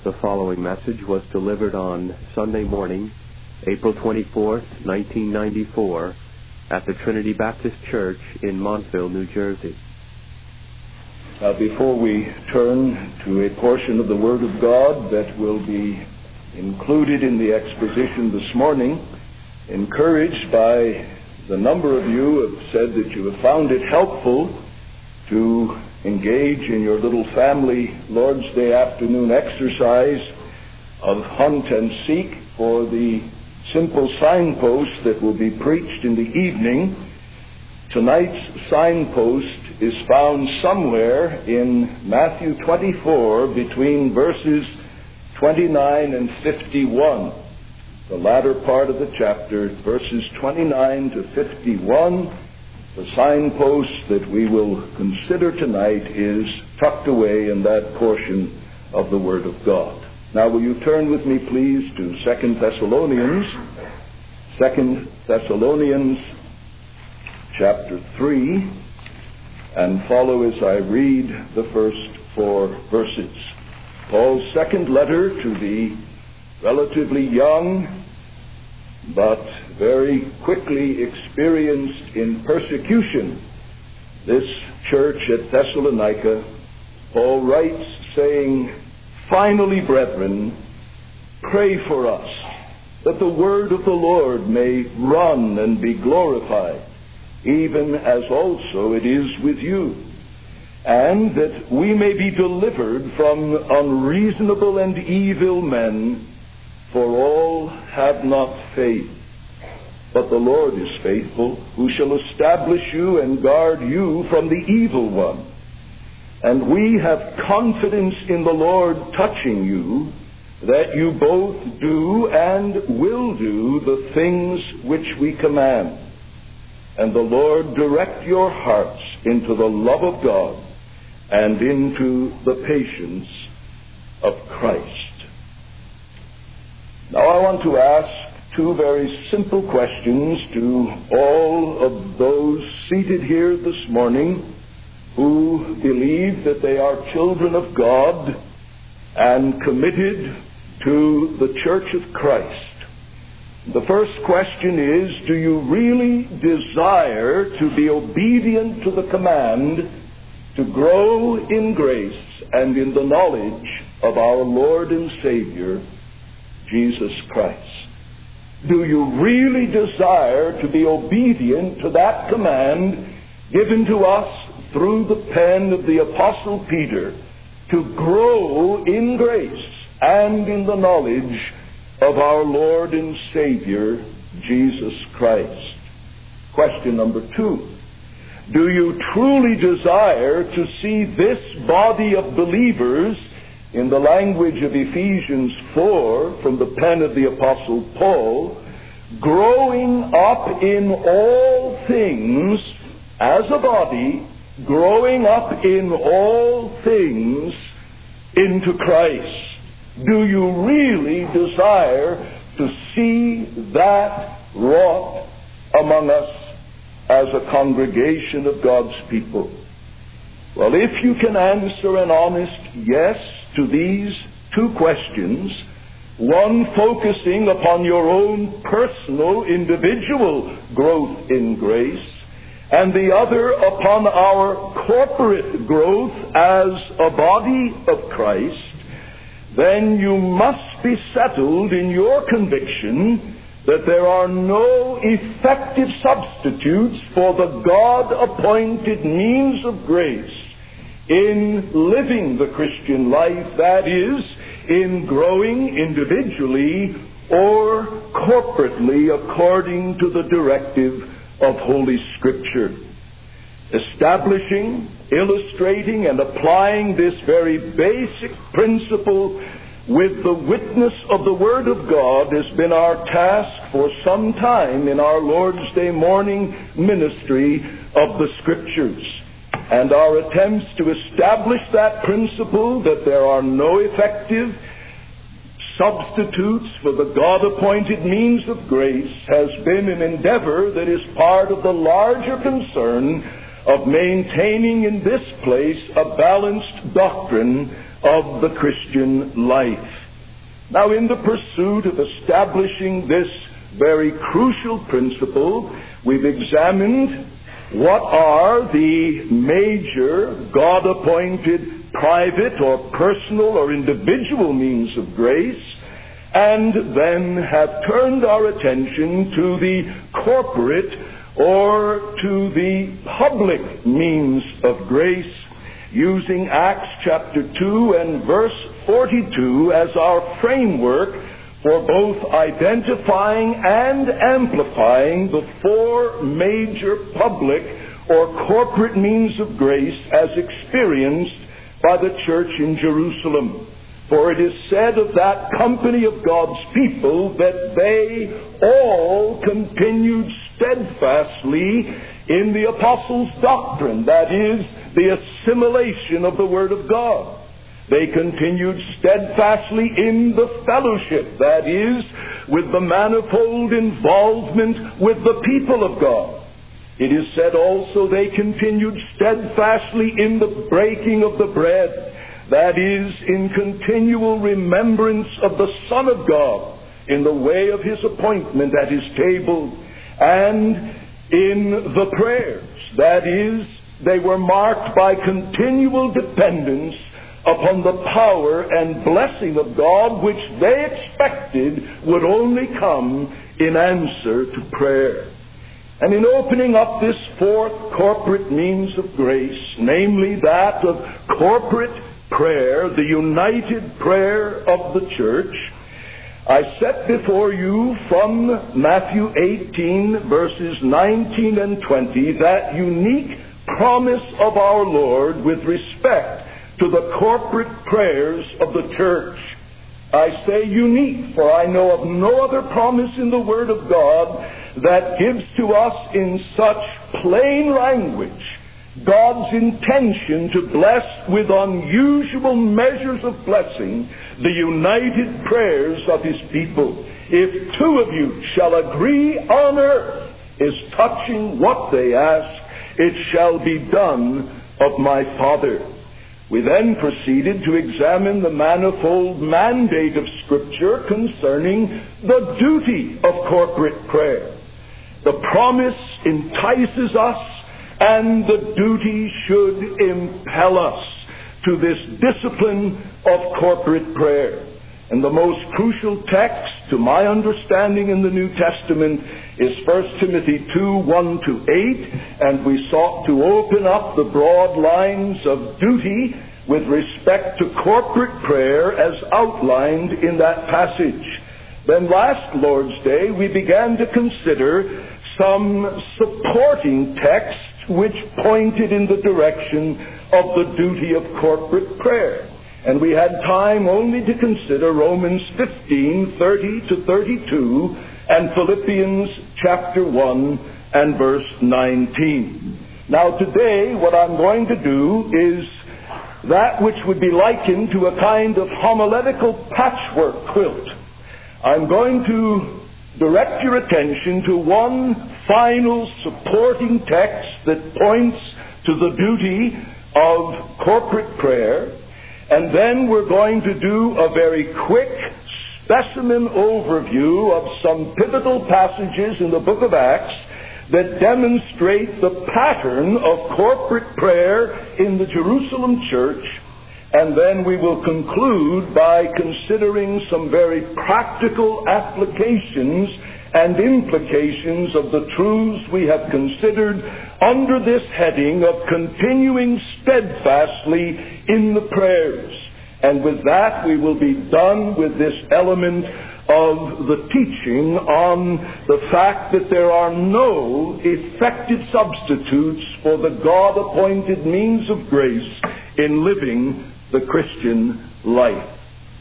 The following message was delivered on Sunday morning, April 24th, 1994, at the Trinity Baptist Church in Montville, New Jersey. Now, before we turn to a portion of the Word of God that will be included in the exposition this morning, encouraged by the number of you who have said that you have found it helpful to engage in your little family Lord's Day afternoon exercise of hunt and seek for the simple signpost that will be preached in the evening. Tonight's signpost is found somewhere in Matthew 24 between verses 29 and 51. The latter part of the chapter, verses 29 to 51. The signpost that we will consider tonight is tucked away in that portion of the Word of God. Now, will you turn with me, please, to 2 Thessalonians. 2 Thessalonians chapter 3, and follow as I read the first 4 verses. Paul's second letter to the relatively young but very quickly experienced in persecution this church at Thessalonica. Paul writes saying, "Finally, brethren, pray for us, that the word of the Lord may run and be glorified, even as also it is with you, and that we may be delivered from unreasonable and evil men, for all have not faith. But the Lord is faithful, who shall establish you and guard you from the evil one. And we have confidence in the Lord touching you, that you both do and will do the things which we command. And the Lord direct your hearts into the love of God and into the patience of Christ." Now, I want to ask 2 very simple questions to all of those seated here this morning who believe that they are children of God and committed to the Church of Christ. The first question is, do you really desire to be obedient to the command to grow in grace and in the knowledge of our Lord and Savior, Jesus Christ? Do you really desire to be obedient to that command given to us through the pen of the Apostle Peter to grow in grace and in the knowledge of our Lord and Savior, Jesus Christ? Question number 2. Do you truly desire to see this body of believers, in the language of Ephesians 4, from the pen of the Apostle Paul, growing up in all things as a body, growing up in all things into Christ? Do you really desire to see that wrought among us as a congregation of God's people? Well, if you can answer an honest yes to these 2 questions, one focusing upon your own personal, individual growth in grace, and the other upon our corporate growth as a body of Christ, then you must be settled in your conviction that there are no effective substitutes for the God-appointed means of grace in living the Christian life, that is, in growing individually or corporately according to the directive of Holy Scripture. Establishing, illustrating, and applying this very basic principle with the witness of the Word of God has been our task for some time in our Lord's Day morning ministry of the Scriptures. And our attempts to establish that principle, that there are no effective substitutes for the God-appointed means of grace, has been an endeavor that is part of the larger concern of maintaining in this place a balanced doctrine of the Christian life. Now, in the pursuit of establishing this very crucial principle, we've examined what are the major God-appointed private or personal or individual means of grace, and then have turned our attention to the corporate or to the public means of grace, using Acts chapter 2 and verse 42 as our framework for both identifying and amplifying the four major public or corporate means of grace as experienced by the church in Jerusalem. For it is said of that company of God's people that they all continued steadfastly in the apostles' doctrine, that is, the assimilation of the Word of God. They continued steadfastly in the fellowship, that is, with the manifold involvement with the people of God. It is said also they continued steadfastly in the breaking of the bread, that is, in continual remembrance of the Son of God, in the way of His appointment at His table, and in the prayers, that is, they were marked by continual dependence upon the power and blessing of God, which they expected would only come in answer to prayer. And in opening up this fourth corporate means of grace, namely that of corporate prayer, the united prayer of the church, I set before you from Matthew 18, verses 19 and 20, that unique promise of our Lord with respect to the corporate prayers of the church. I say unique, for I know of no other promise in the Word of God that gives to us in such plain language God's intention to bless with unusual measures of blessing the united prayers of His people. If two of you shall agree on earth as touching what they ask, it shall be done of my Father. We then proceeded to examine the manifold mandate of Scripture concerning the duty of corporate prayer. The promise entices us, and the duty should impel us to this discipline of corporate prayer. And the most crucial text, to my understanding, in the New Testament is 1 Timothy 2, 1 to 8, and we sought to open up the broad lines of duty with respect to corporate prayer as outlined in that passage. Then last Lord's Day, we began to consider some supporting texts which pointed in the direction of the duty of corporate prayer. And we had time only to consider Romans 15, 30 to 32, and Philippians chapter 1 and verse 19. Now today, what I'm going to do is that which would be likened to a kind of homiletical patchwork quilt. I'm going to direct your attention to one final supporting text that points to the duty of corporate prayer, and then we're going to do a very quick specimen overview of some pivotal passages in the book of Acts that demonstrate the pattern of corporate prayer in the Jerusalem church, and then we will conclude by considering some very practical applications and implications of the truths we have considered under this heading of continuing steadfastly in the prayers. And with that, we will be done with this element of the teaching on the fact that there are no effective substitutes for the God-appointed means of grace in living the Christian life.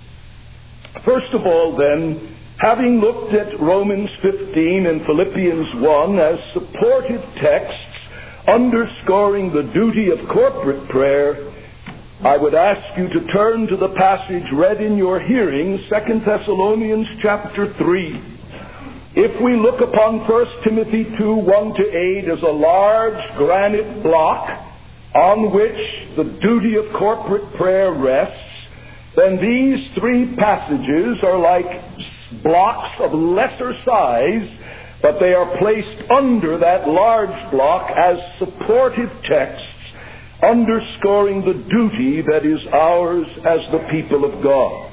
First of all, then, having looked at Romans 15 and Philippians 1 as supportive texts underscoring the duty of corporate prayer, I would ask you to turn to the passage read in your hearing, 2 Thessalonians chapter 3. If we look upon 1 Timothy 2, 1 to 8 as a large granite block on which the duty of corporate prayer rests, then these three passages are like blocks of lesser size, but they are placed under that large block as supportive texts, underscoring the duty that is ours as the people of God.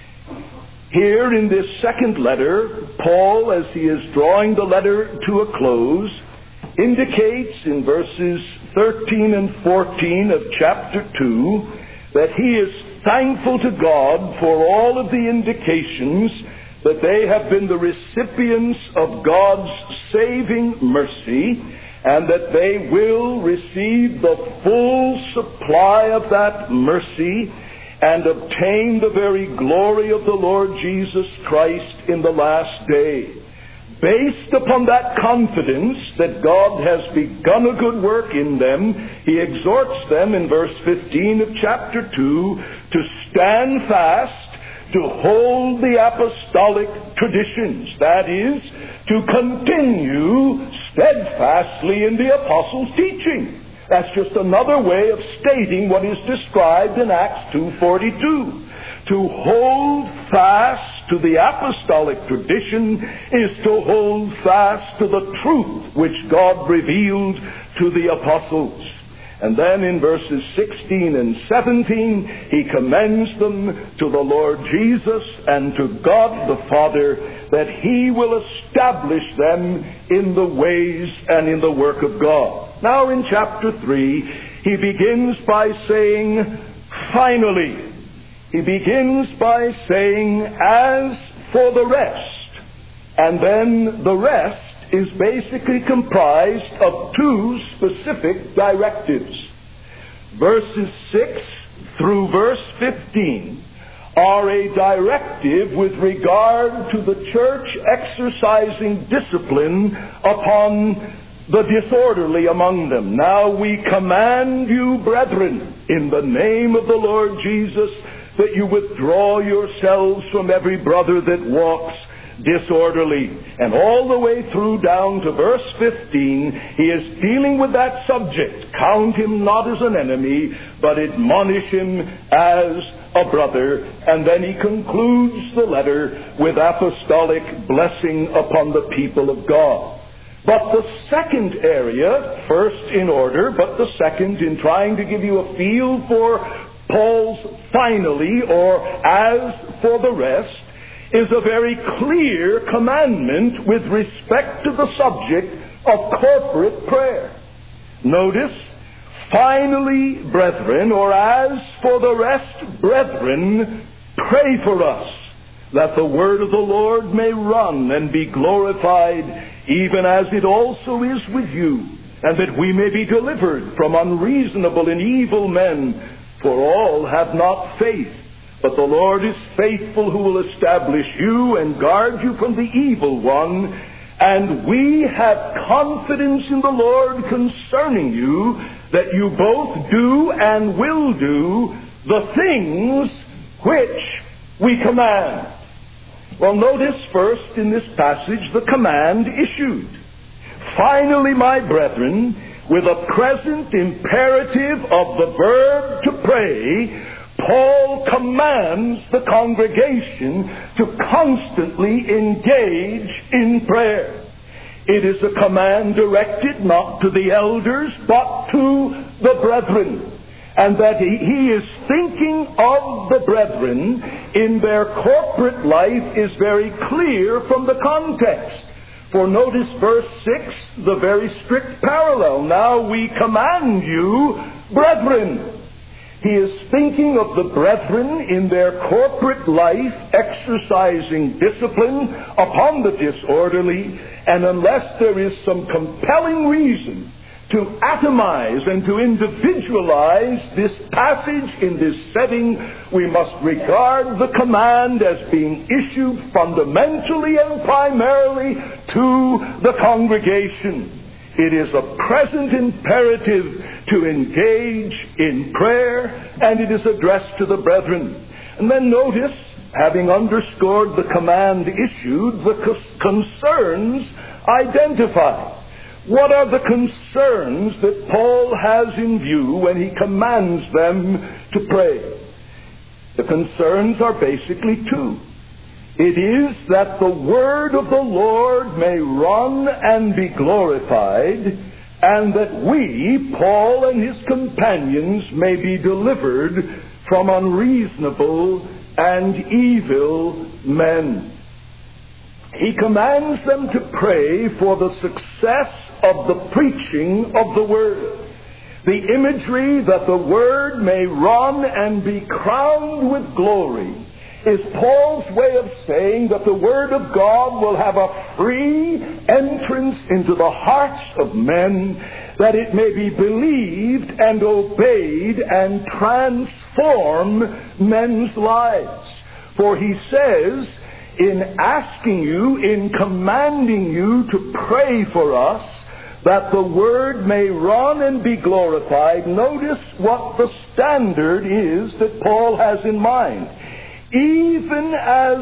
Here in this second letter, Paul, as he is drawing the letter to a close, indicates in verses 13 and 14 of chapter 2 that he is thankful to God for all of the indications that they have been the recipients of God's saving mercy, and that they will receive the full supply of that mercy and obtain the very glory of the Lord Jesus Christ in the last day. Based upon that confidence that God has begun a good work in them, he exhorts them in verse 15 of chapter 2 to stand fast, to hold the apostolic traditions, that is, to continue steadfastly in the apostles' teaching. That's just another way of stating what is described in Acts 2:42. To hold fast to the apostolic tradition is to hold fast to the truth which God revealed to the apostles. And then in verses 16 and 17, he commends them to the Lord Jesus and to God the Father, that he will establish them in the ways and in the work of God. Now in chapter 3, he begins by saying, finally. He begins by saying, as for the rest. And then the rest is basically comprised of two specific directives. Verses 6 through verse 15 are a directive with regard to the church exercising discipline upon the disorderly among them. Now we command you, brethren, in the name of the Lord Jesus, that you withdraw yourselves from every brother that walks disorderly. And all the way through down to verse 15, he is dealing with that subject. Count him not as an enemy, but admonish him as a brother. And then he concludes the letter with apostolic blessing upon the people of God. But the second area, first in order, but the second in trying to give you a feel for Paul's finally, or as for the rest, is a very clear commandment with respect to the subject of corporate prayer. Notice, finally, brethren, or as for the rest, brethren, pray for us, that the word of the Lord may run and be glorified, even as it also is with you, and that we may be delivered from unreasonable and evil men, for all have not faith. But the Lord is faithful, who will establish you and guard you from the evil one. And we have confidence in the Lord concerning you, that you both do and will do the things which we command. Well, notice first in this passage the command issued. Finally, my brethren, with a present imperative of the verb to pray, Paul commands the congregation to constantly engage in prayer. It is a command directed not to the elders, but to the brethren. And that he is thinking of the brethren in their corporate life is very clear from the context. For notice verse 6, the very strict parallel. Now we command you, brethren. He is thinking of the brethren in their corporate life exercising discipline upon the disorderly, and unless there is some compelling reason to atomize and to individualize this passage in this setting, we must regard the command as being issued fundamentally and primarily to the congregation. It is a present imperative to engage in prayer, and it is addressed to the brethren. And then notice, having underscored the command issued, the concerns identified. What are the concerns that Paul has in view when he commands them to pray? The concerns are basically two. It is that the word of the Lord may run and be glorified, and that we, Paul and his companions, may be delivered from unreasonable and evil men. He commands them to pray for the success of the preaching of the word. The imagery that the word may run and be crowned with glory is Paul's way of saying that the Word of God will have a free entrance into the hearts of men, that it may be believed and obeyed and transform men's lives. For he says, in asking you, in commanding you to pray for us, that the Word may run and be glorified, notice what the standard is that Paul has in mind. Even as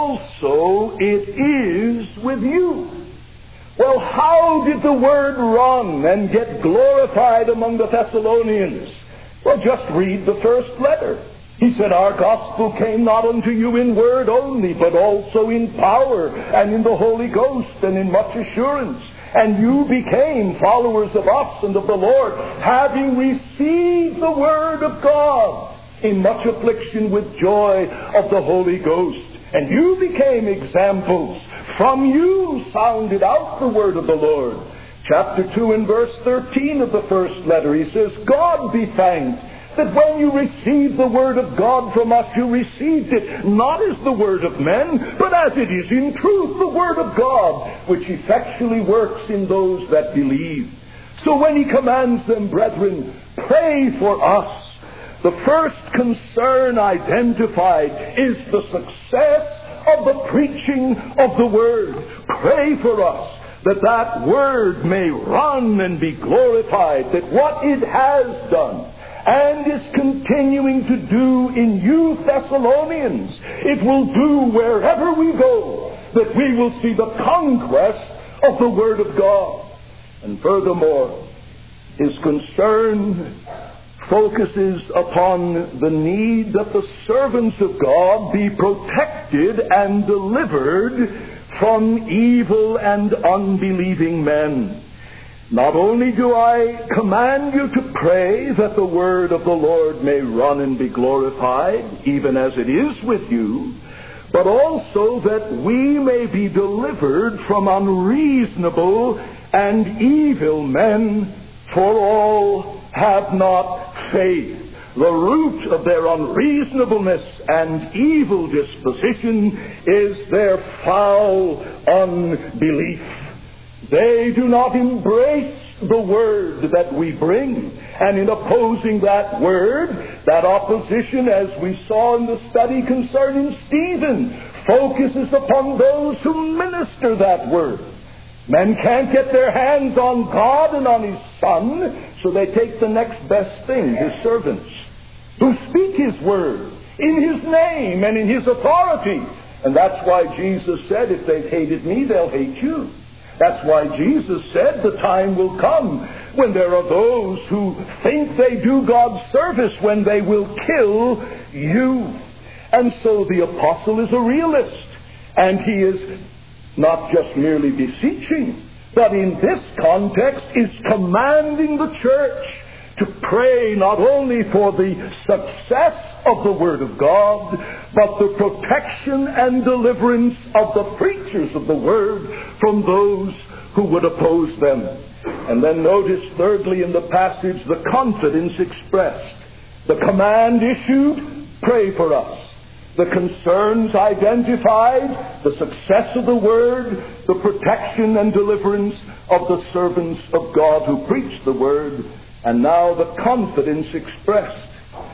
also it is with you. Well, how did the word run and get glorified among the Thessalonians? Well, just read the first letter. He said, our gospel came not unto you in word only, but also in power and in the Holy Ghost and in much assurance. And you became followers of us and of the Lord, having received the word of God in much affliction with joy of the Holy Ghost. And you became examples. From you sounded out the word of the Lord. Chapter 2 and verse 13 of the first letter, he says, God be thanked that when you received the word of God from us, you received it not as the word of men, but as it is in truth the word of God, which effectually works in those that believe. So when he commands them, brethren, pray for us, the first concern identified is the success of the preaching of the Word. Pray for us that that Word may run and be glorified, that what it has done and is continuing to do in you Thessalonians, it will do wherever we go, that we will see the conquest of the Word of God. And furthermore, his concern focuses upon the need that the servants of God be protected and delivered from evil and unbelieving men. Not only do I command you to pray that the word of the Lord may run and be glorified, even as it is with you, but also that we may be delivered from unreasonable and evil men, for all have not faith. The root of their unreasonableness and evil disposition is their foul unbelief. They do not embrace the word that we bring. And in opposing that word, that opposition, as we saw in the study concerning Stephen, focuses upon those who minister that word. Men can't get their hands on God and on His Son, so they take the next best thing, His servants, who speak His word in His name and in His authority. And that's why Jesus said, if they've hated me, they'll hate you. That's why Jesus said the time will come when there are those who think they do God's service when they will kill you. And so the apostle is a realist, and he is not just merely beseeching, but in this context is commanding the church to pray not only for the success of the Word of God, but the protection and deliverance of the preachers of the Word from those who would oppose them. And then notice thirdly in the passage the confidence expressed. The command issued, pray for us. The concerns identified, the success of the Word, the protection and deliverance of the servants of God who preach the Word, and now the confidence expressed.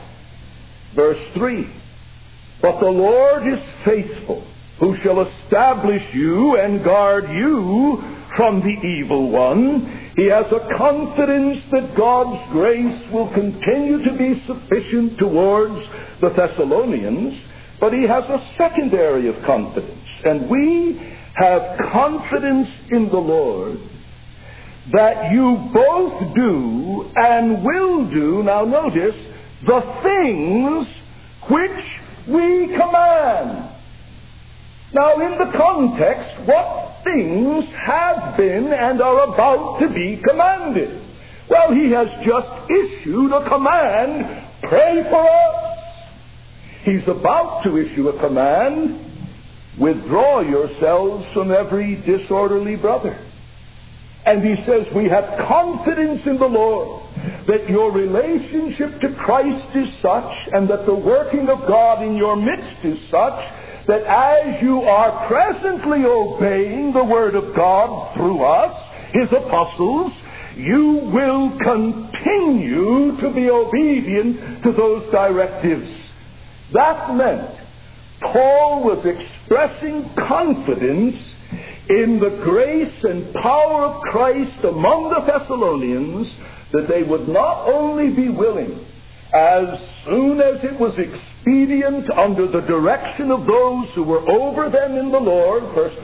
Verse 3, but the Lord is faithful, who shall establish you and guard you from the evil one. He has a confidence that God's grace will continue to be sufficient towards the Thessalonians. But he has a second area of confidence. And we have confidence in the Lord that you both do and will do, now notice, the things which Now, in the context, what things have been and are about to be commanded? Well, he has just issued a command, pray for us. He's about to issue a command, withdraw yourselves from every disorderly brother. And he says, we have confidence in the Lord that your relationship to Christ is such, and that the working of God in your midst is such, that as you are presently obeying the Word of God through us, His apostles, you will continue to be obedient to those directives. That meant Paul was expressing confidence in the grace and power of Christ among the Thessalonians, that they would not only be willing, as soon as it was expedient under the direction of those who were over them in the Lord,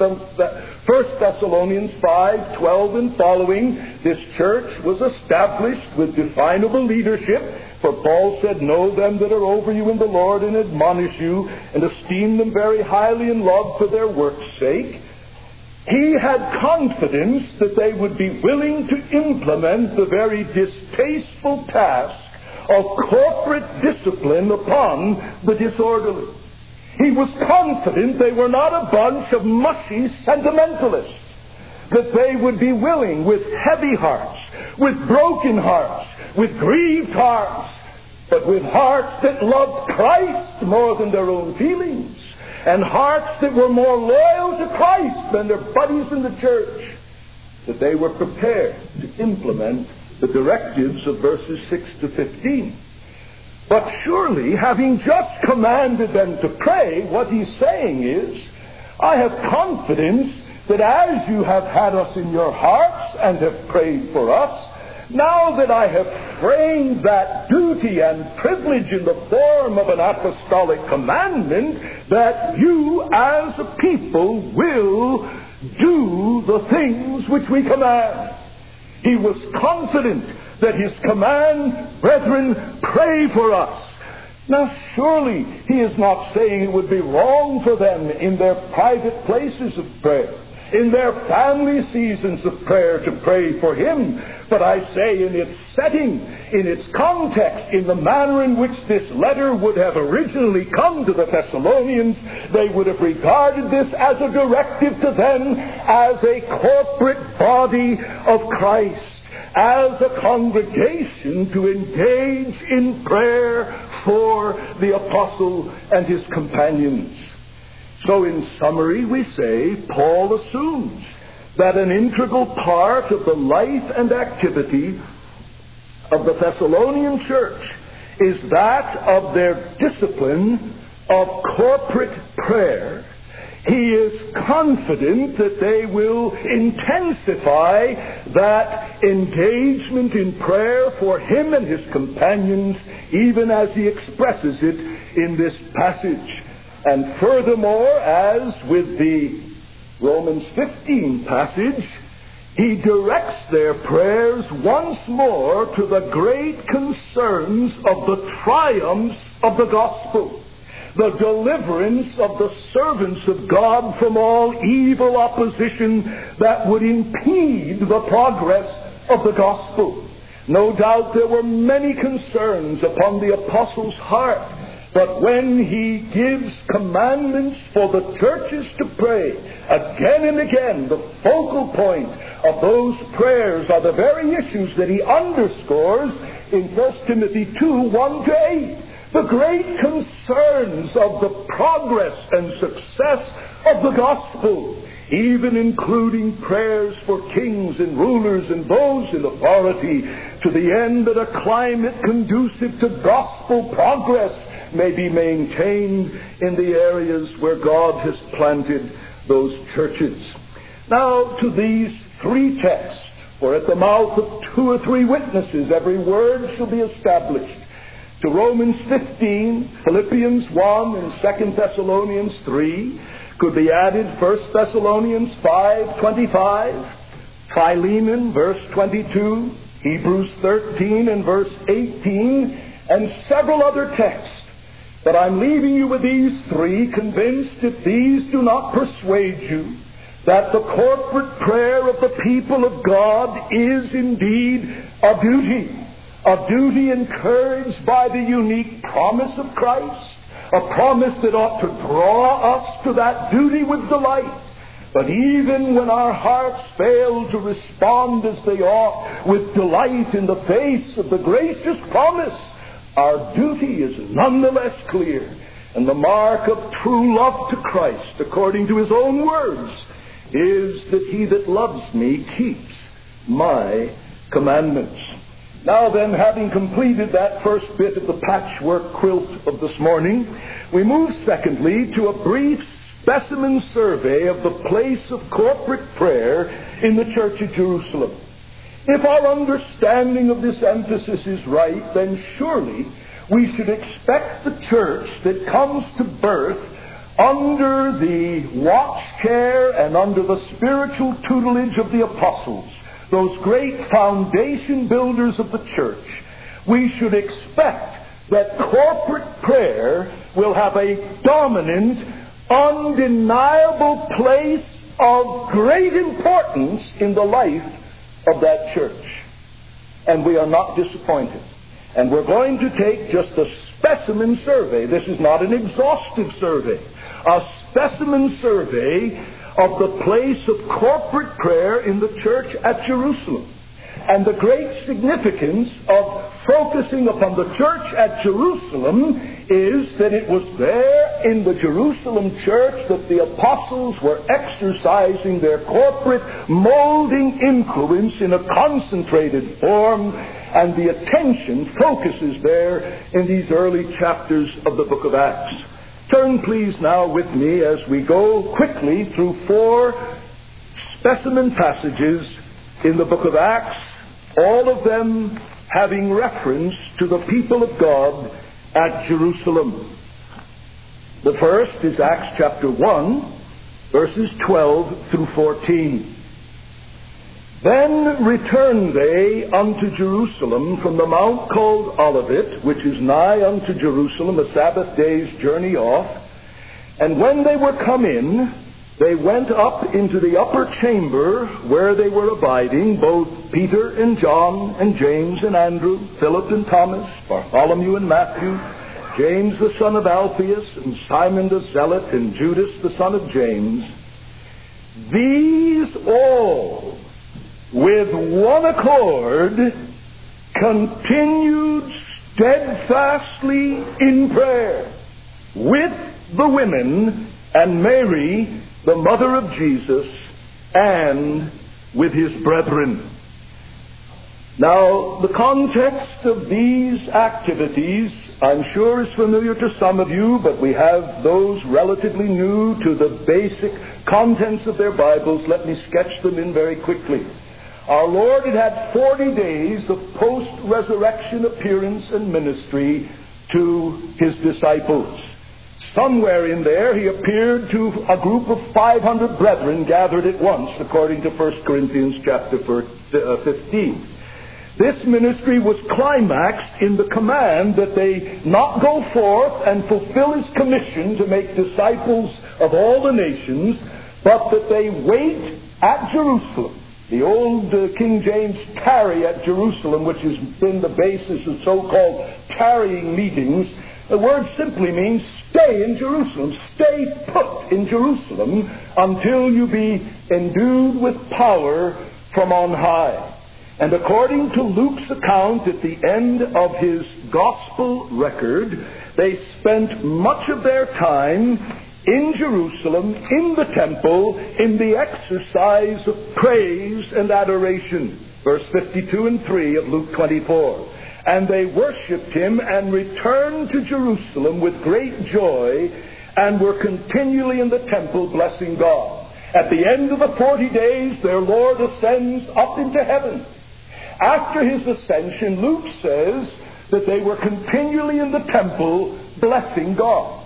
1 Thessalonians 5:12 and following, this church was established with definable leadership, for Paul said, know them that are over you in the Lord, and admonish you, and esteem them very highly in love for their work's sake. He had confidence that they would be willing to implement the very distasteful task of corporate discipline upon the disorderly. He was confident they were not a bunch of mushy sentimentalists, that they would be willing with heavy hearts, with broken hearts, with grieved hearts, but with hearts that loved Christ more than their own feelings, and hearts that were more loyal to Christ than their buddies in the church, that they were prepared to implement the directives of verses 6 to 15. But surely, having just commanded them to pray, what he's saying is, I have confidence that as you have had us in your hearts and have prayed for us, now that I have framed that duty and privilege in the form of an apostolic commandment, that you as a people will do the things which we command. He was confident that his command, brethren, pray for us. Now surely he is not saying it would be wrong for them in their private places of prayer, in their family seasons of prayer, to pray for him. But I say, in its setting, in its context, in the manner in which this letter would have originally come to the Thessalonians, they would have regarded this as a directive to them as a corporate body of Christ, as a congregation to engage in prayer for the apostle and his companions. So in summary, we say Paul assumes that an integral part of the life and activity of the Thessalonian church is that of their discipline of corporate prayer. He is confident that they will intensify that engagement in prayer for him and his companions, even as he expresses it in this passage. And furthermore, as with the Romans 15 passage, he directs their prayers once more to the great concerns of the triumphs of the gospel, the deliverance of the servants of God from all evil opposition that would impede the progress of the gospel. No doubt there were many concerns upon the apostle's heart, but when he gives commandments for the churches to pray, again and again, the focal point of those prayers are the very issues that he underscores in 1 Timothy 2, 1 to 8. The great concerns of the progress and success of the gospel, even including prayers for kings and rulers and those in authority, to the end that a climate conducive to gospel progress may be maintained in the areas where God has planted those churches. Now to these three texts, for at the mouth of 2 or 3 witnesses every word shall be established. To Romans 15, Philippians 1, and 2 Thessalonians 3, could be added 1 Thessalonians 5:25, Philemon verse 22, Hebrews 13 and verse 18, and several other texts. But I'm leaving you with these three, convinced if these do not persuade you that the corporate prayer of the people of God is indeed a duty encouraged by the unique promise of Christ, a promise that ought to draw us to that duty with delight. But even when our hearts fail to respond as they ought with delight in the face of the gracious promise, our duty is nonetheless clear. And the mark of true love to Christ, according to His own words, is that he that loves me keeps my commandments. Now then, having completed that first bit of the patchwork quilt of this morning, we move secondly to a brief specimen survey of the place of corporate prayer in the Church of Jerusalem. If our understanding of this emphasis is right, then surely we should expect the church that comes to birth under the watch care and under the spiritual tutelage of the apostles, those great foundation builders of the church, we should expect that corporate prayer will have a dominant, undeniable place of great importance in the life of that church. And we are not disappointed. And we're going to take just a specimen survey. This is not an exhaustive survey. A specimen survey of the place of corporate prayer in the church at Jerusalem. And the great significance of focusing upon the church at Jerusalem is that it was there in the Jerusalem church that the apostles were exercising their corporate molding influence in a concentrated form, and the attention focuses there in these early chapters of the book of Acts. Turn please now with me as we go quickly through 4 specimen passages in the book of Acts, all of them having reference to the people of God at Jerusalem. The first is Acts chapter 1, verses 12 through 14. Then returned they unto Jerusalem from the mount called Olivet, which is nigh unto Jerusalem, a Sabbath day's journey off. And when they were come in, they went up into the upper chamber where they were abiding, both Peter and John and James and Andrew, Philip and Thomas, Bartholomew and Matthew, James the son of Alphaeus, and Simon the Zealot, and Judas the son of James. These all, with one accord, continued steadfastly in prayer with the women and Mary, the mother of Jesus, and with his brethren. Now, the context of these activities, I'm sure, is familiar to some of you, but we have those relatively new to the basic contents of their Bibles. Let me sketch them in very quickly. Our Lord had 40 days of post-resurrection appearance and ministry to his disciples. Somewhere in there, he appeared to a group of 500 brethren gathered at once, according to 1 Corinthians chapter 15. This ministry was climaxed in the command that they not go forth and fulfill his commission to make disciples of all the nations, but that they wait at Jerusalem. The old King James tarry at Jerusalem, which has been the basis of so-called tarrying meetings. The word simply means stay in Jerusalem. Stay put in Jerusalem until you be endued with power from on high. And according to Luke's account at the end of his gospel record, they spent much of their time in Jerusalem, in the temple, in the exercise of praise and adoration. Verse 52 and 3 of Luke 24. And they worshipped him and returned to Jerusalem with great joy and were continually in the temple blessing God. At the end of the 40 days, their Lord ascends up into heaven. After his ascension, Luke says that they were continually in the temple blessing God.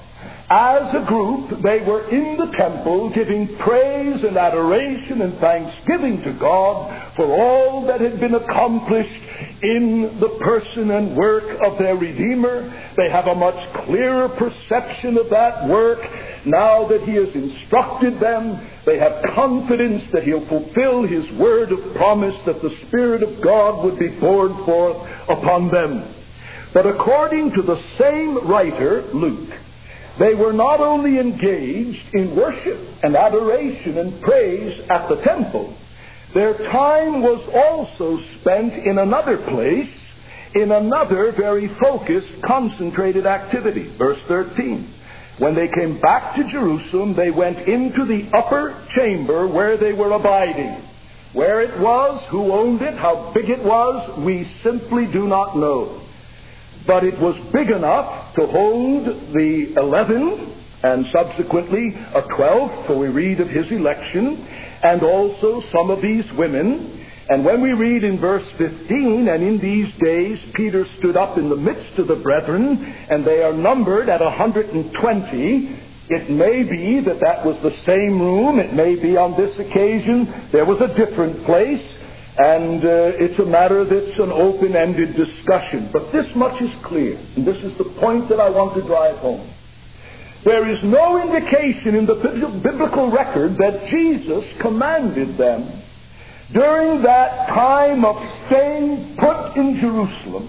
As a group, they were in the temple giving praise and adoration and thanksgiving to God for all that had been accomplished in the person and work of their Redeemer. They have a much clearer perception of that work now that He has instructed them. They have confidence that He'll fulfill His word of promise that the Spirit of God would be poured forth upon them. But according to the same writer, Luke, they were not only engaged in worship and adoration and praise at the temple, their time was also spent in another place, in another very focused, concentrated activity. Verse 13. When they came back to Jerusalem, they went into the upper chamber where they were abiding. Where it was, who owned it, how big it was, we simply do not know. But it was big enough to hold the 11 and subsequently a 12th, for we read of His election, and also some of these women. And when we read in verse 15, and in these days Peter stood up in the midst of the brethren, and they are numbered at 120, it may be that that was the same room. It may be on this occasion there was a different place. And it's a matter that's an open-ended discussion. But this much is clear, and this is the point that I want to drive home. There is no indication in the biblical record that Jesus commanded them during that time of staying put in Jerusalem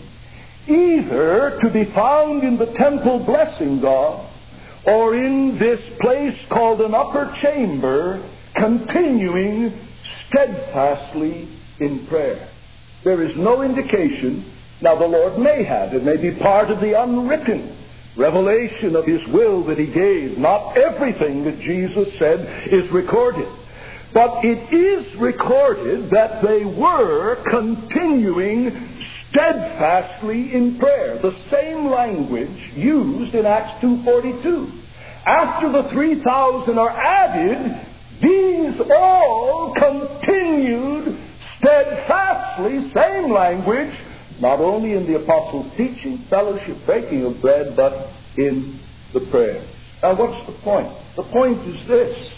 either to be found in the temple blessing God or in this place called an upper chamber continuing steadfastly in prayer. There is no indication. Now the Lord may have. It may be part of the unwritten revelation of His will that He gave. Not everything that Jesus said is recorded. But it is recorded that they were continuing steadfastly in prayer. The same language used in Acts 2:42. After the 3,000 are added, these all continued steadfastly, same language, not only in the apostles' teaching, fellowship, breaking of bread, but in the prayer. Now what's the point? The point is this,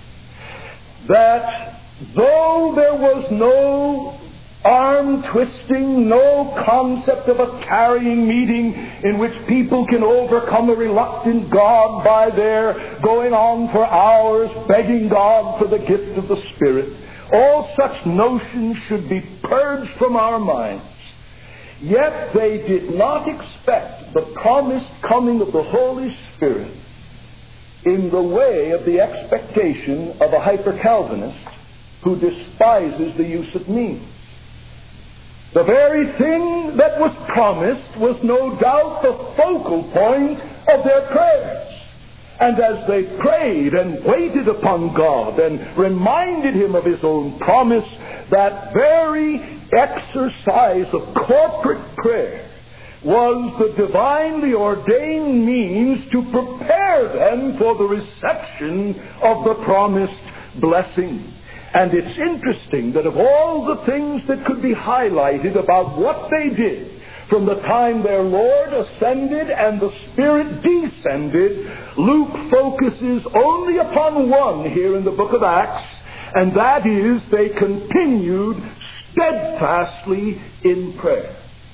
that though there was no arm twisting, no concept of a carrying meeting in which people can overcome a reluctant God by their going on for hours begging God for the gift of the Spirit, all such notions should be purged from our minds. Yet they did not expect the promised coming of the Holy Spirit in the way of the expectation of a hyper-Calvinist who despises the use of means. The very thing that was promised was no doubt the focal point of their prayers. And as they prayed and waited upon God and reminded Him of His own promise, that very exercise of corporate prayer was the divinely ordained means to prepare them for the reception of the promised blessing. And it's interesting that of all the things that could be highlighted about what they did from the time their Lord ascended and the Spirit descended, Luke focuses only upon one here in the book of Acts, and that is they continued steadfastly in prayer.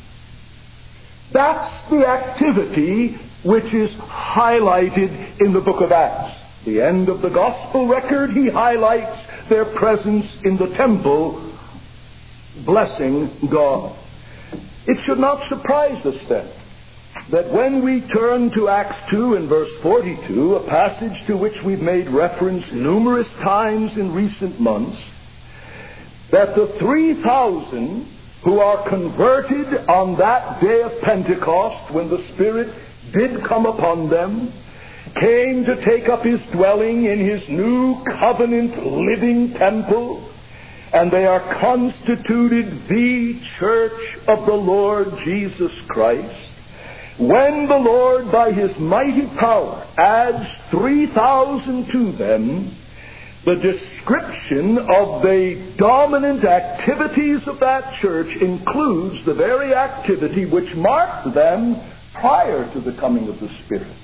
That's the activity which is highlighted in the book of Acts. The end of the gospel record, he highlights their presence in the temple, blessing God. It should not surprise us then that when we turn to Acts 2 and verse 42, a passage to which we've made reference numerous times in recent months, that the 3,000 who are converted on that day of Pentecost, when the Spirit did come upon them, came to take up His dwelling in His new covenant living temple, and they are constituted the church of the Lord Jesus Christ. When the Lord, by His mighty power, adds 3,000 to them, the description of the dominant activities of that church includes the very activity which marked them prior to the coming of the Spirit.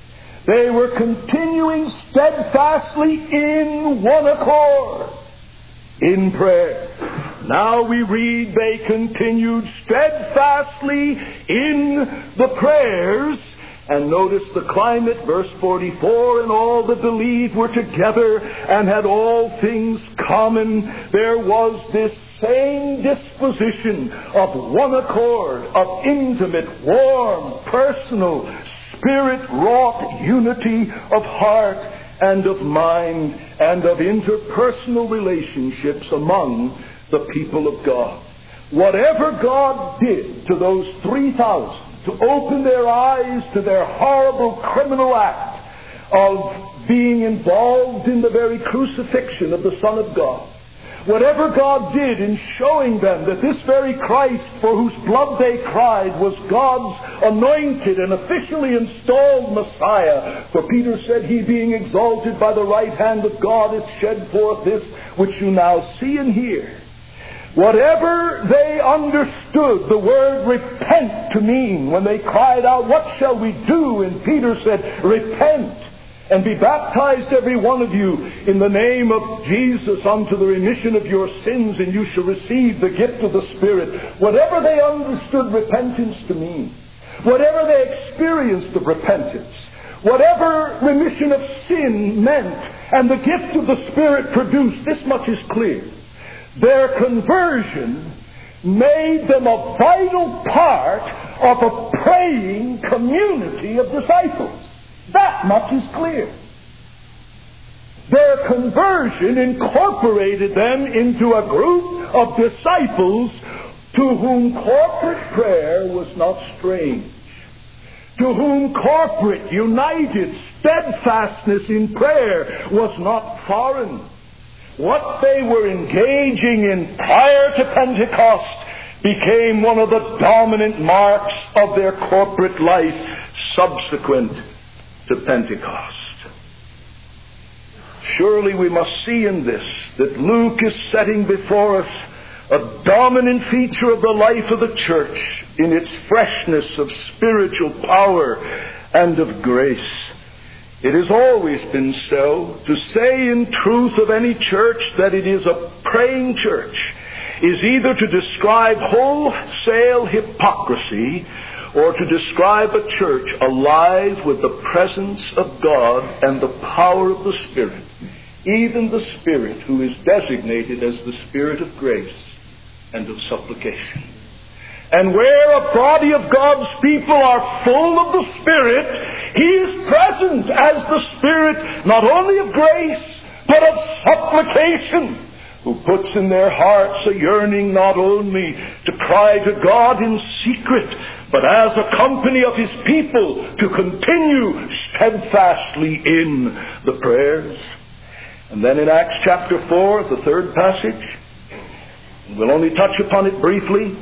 They were continuing steadfastly in one accord in prayer. Now we read they continued steadfastly in the prayers. And notice the climate, verse 44, and all that believed were together and had all things common. There was this same disposition of one accord, of intimate, warm, personal, Spirit-wrought unity of heart and of mind and of interpersonal relationships among the people of God. Whatever God did to those 3,000, to open their eyes to their horrible criminal act of being involved in the very crucifixion of the Son of God, whatever God did in showing them that this very Christ for whose blood they cried was God's anointed and officially installed Messiah, for Peter said, He being exalted by the right hand of God has shed forth this which you now see and hear. Whatever they understood the word repent to mean when they cried out, what shall we do? And Peter said, repent and be baptized every one of you in the name of Jesus unto the remission of your sins, and you shall receive the gift of the Spirit. Whatever they understood repentance to mean, whatever they experienced of repentance, whatever remission of sin meant and the gift of the Spirit produced, this much is clear. Their conversion made them a vital part of a praying community of disciples. That much is clear. Their conversion incorporated them into a group of disciples to whom corporate prayer was not strange, to whom corporate, united steadfastness in prayer was not foreign. What they were engaging in prior to Pentecost became one of the dominant marks of their corporate life subsequent to Pentecost. Surely we must see in this that Luke is setting before us a dominant feature of the life of the church in its freshness of spiritual power and of grace. It has always been so. To say in truth of any church that it is a praying church is either to describe wholesale hypocrisy or to describe a church alive with the presence of God and the power of the Spirit, even the Spirit who is designated as the Spirit of grace and of supplication. And where a body of God's people are full of the Spirit, He is present as the Spirit not only of grace, but of supplication, who puts in their hearts a yearning not only to cry to God in secret, but as a company of His people to continue steadfastly in the prayers. And then in Acts chapter 4, the third passage, we'll only touch upon it briefly,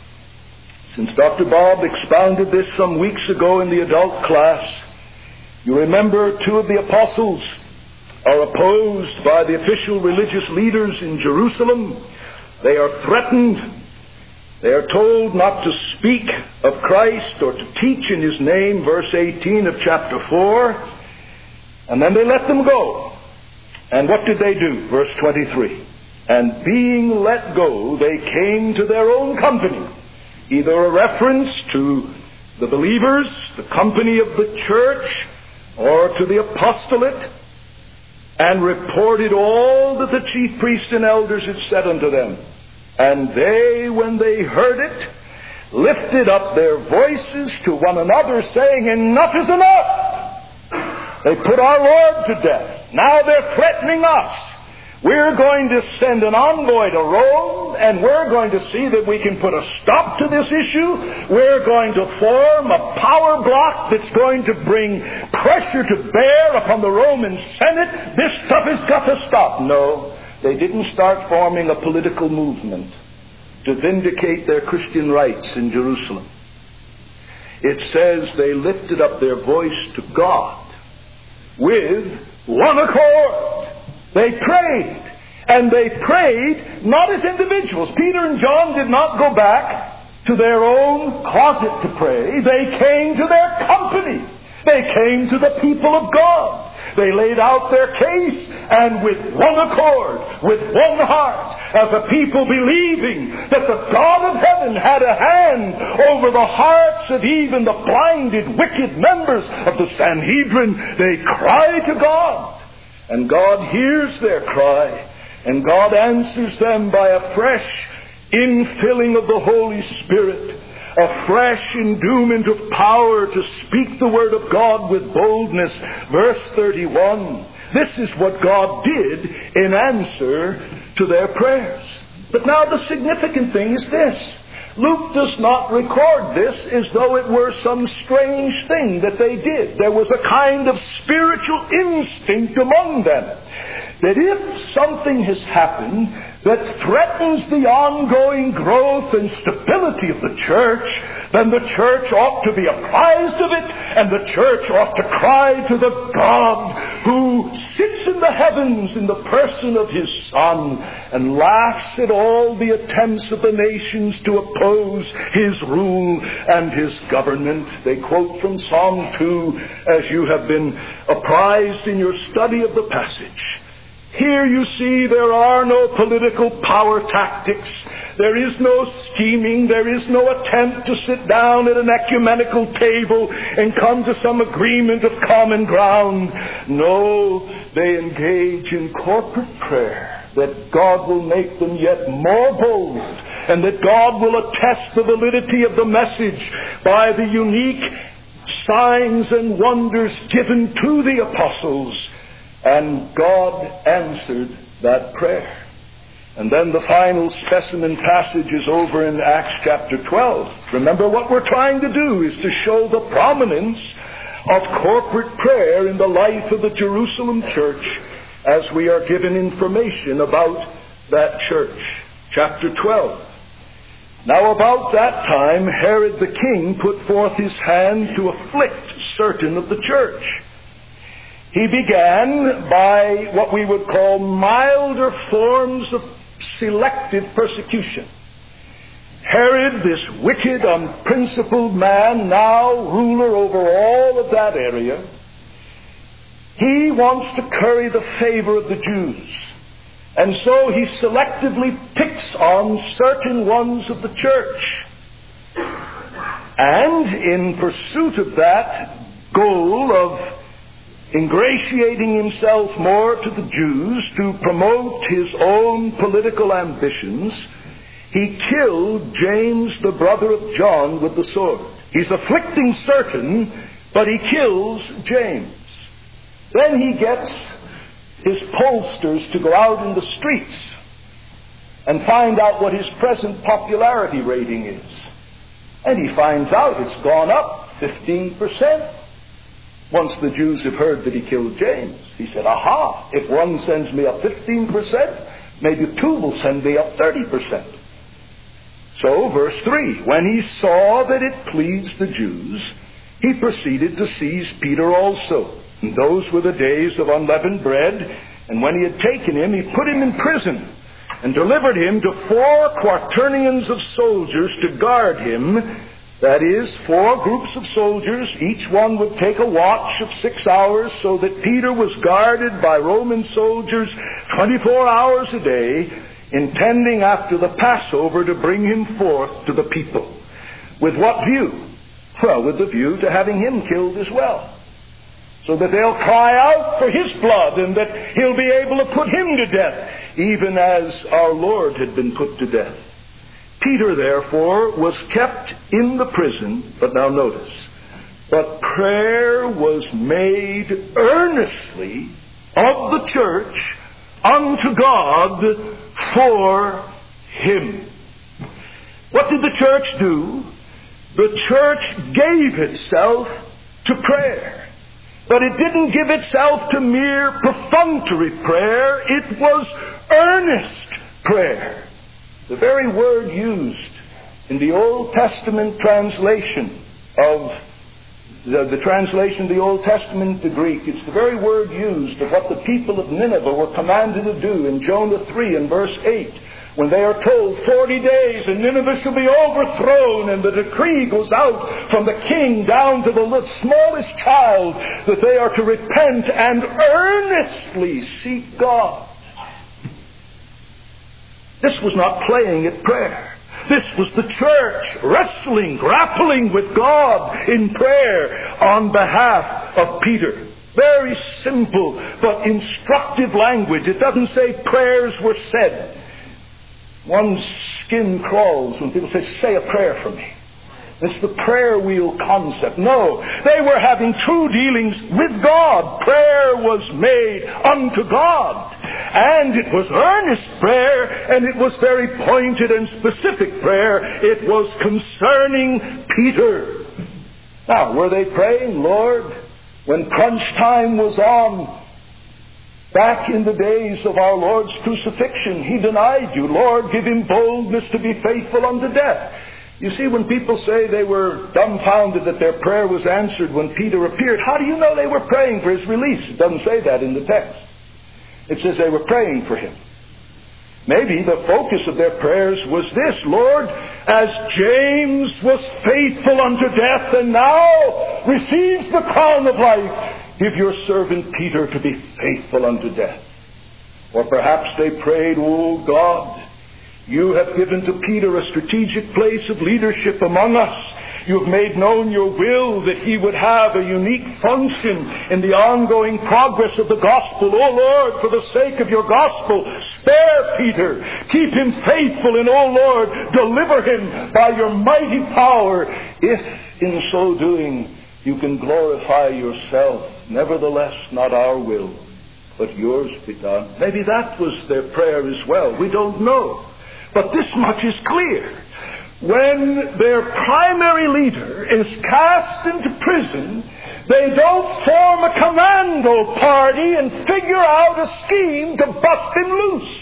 since Dr. Bob expounded this some weeks ago in the adult class. You remember two of the apostles are opposed by the official religious leaders in Jerusalem. They are threatened. They are told not to speak of Christ or to teach in His name, verse 18 of chapter 4. And then they let them go. And what did they do? Verse 23. And being let go, they came to their own company. Either a reference to the believers, the company of the church, or to the apostolate, and reported all that the chief priests and elders had said unto them. And they, when they heard it, lifted up their voices to one another, saying, enough is enough! They put our Lord to death. Now they're threatening us. We're going to send an envoy to Rome, and we're going to see that we can put a stop to this issue. We're going to form a power block that's going to bring pressure to bear upon the Roman Senate. This stuff has got to stop. No, they didn't start forming a political movement to vindicate their Christian rights in Jerusalem. It says they lifted up their voice to God with one accord. They prayed, and they prayed not as individuals. Peter and John did not go back to their own closet to pray. They came to their company. They came to the people of God. They laid out their case, and with one accord, with one heart, as a people believing that the God of heaven had a hand over the hearts of even the blinded, wicked members of the Sanhedrin, they cry to God. And God hears their cry, and God answers them by a fresh infilling of the Holy Spirit, a fresh endowment of power to speak the word of God with boldness. Verse 31, this is what God did in answer to their prayers. But now the significant thing is this. Luke does not record this as though it were some strange thing that they did. There was a kind of spiritual instinct among them that if something has happened that threatens the ongoing growth and stability of the church, then the church ought to be apprised of it, and the church ought to cry to the God who sits in the heavens in the person of His Son and laughs at all the attempts of the nations to oppose His rule and His government. They quote from Psalm 2, as you have been apprised in your study of the passage. Here you see there are no political power tactics. There is no scheming. There is no attempt to sit down at an ecumenical table and come to some agreement of common ground. No, they engage in corporate prayer that God will make them yet more bold, and that God will attest the validity of the message by the unique signs and wonders given to the apostles. And God answered that prayer. And then the final specimen passage is over in Acts chapter 12. Remember, what we're trying to do is to show the prominence of corporate prayer in the life of the Jerusalem church as we are given information about that church. Chapter 12. Now about that time Herod the king put forth his hand to afflict certain of the church. He began by what we would call milder forms of selective persecution. Herod, this wicked, unprincipled man, now ruler over all of that area, he wants to curry the favor of the Jews. And so he selectively picks on certain ones of the church. And in pursuit of that goal of ingratiating himself more to the Jews to promote his own political ambitions, he killed James, the brother of John, with the sword. He's afflicting certain, but he kills James. Then he gets his pollsters to go out in the streets and find out what his present popularity rating is. And he finds out it's gone up 15%. Once the Jews have heard that he killed James, he said, aha, if one sends me up 15%, maybe two will send me up 30%. So, verse 3, when he saw that it pleased the Jews, he proceeded to seize Peter also. And those were the days of unleavened bread. And when he had taken him, he put him in prison and delivered him to 4 quaternions of soldiers to guard him. That is, 4 groups of soldiers, each one would take a watch of 6 hours, so that Peter was guarded by Roman soldiers 24 hours a day, intending after the Passover to bring him forth to the people. With what view? Well, with the view to having him killed as well, so that they'll cry out for his blood and that he'll be able to put him to death, even as our Lord had been put to death. Peter, therefore, was kept in the prison, but now notice, but prayer was made earnestly of the church unto God for him. What did the church do? The church gave itself to prayer. But it didn't give itself to mere perfunctory prayer. It was earnest prayer. The very word used in the Old Testament translation of the translation of the Old Testament to Greek, it's the very word used of what the people of Nineveh were commanded to do in Jonah 3 and verse 8. When they are told 40 days and Nineveh shall be overthrown, and the decree goes out from the king down to the smallest child that they are to repent and earnestly seek God. This was not playing at prayer. This was the church wrestling, grappling with God in prayer on behalf of Peter. Very simple but instructive language. It doesn't say prayers were said. One's skin crawls when people say a prayer for me. It's the prayer wheel concept. No, they were having true dealings with God. Prayer was made unto God. And it was earnest prayer, and it was very pointed and specific prayer. It was concerning Peter. Now, were they praying, Lord, when crunch time was on, back in the days of our Lord's crucifixion, He denied you. Lord, give Him boldness to be faithful unto death. You see, when people say they were dumbfounded that their prayer was answered when Peter appeared, how do you know they were praying for his release? It doesn't say that in the text. It says they were praying for him. Maybe the focus of their prayers was this: Lord, as James was faithful unto death and now receives the crown of life, give your servant Peter to be faithful unto death. Or perhaps they prayed, Oh God, you have given to Peter a strategic place of leadership among us. You have made known your will that he would have a unique function in the ongoing progress of the gospel. Oh Lord, for the sake of your gospel, spare Peter. Keep him faithful, and oh Lord, deliver him by your mighty power, if in so doing you can glorify yourself. Nevertheless, not our will, but yours be done. Maybe that was their prayer as well. We don't know. But this much is clear. When their primary leader is cast into prison, they don't form a commando party and figure out a scheme to bust him loose.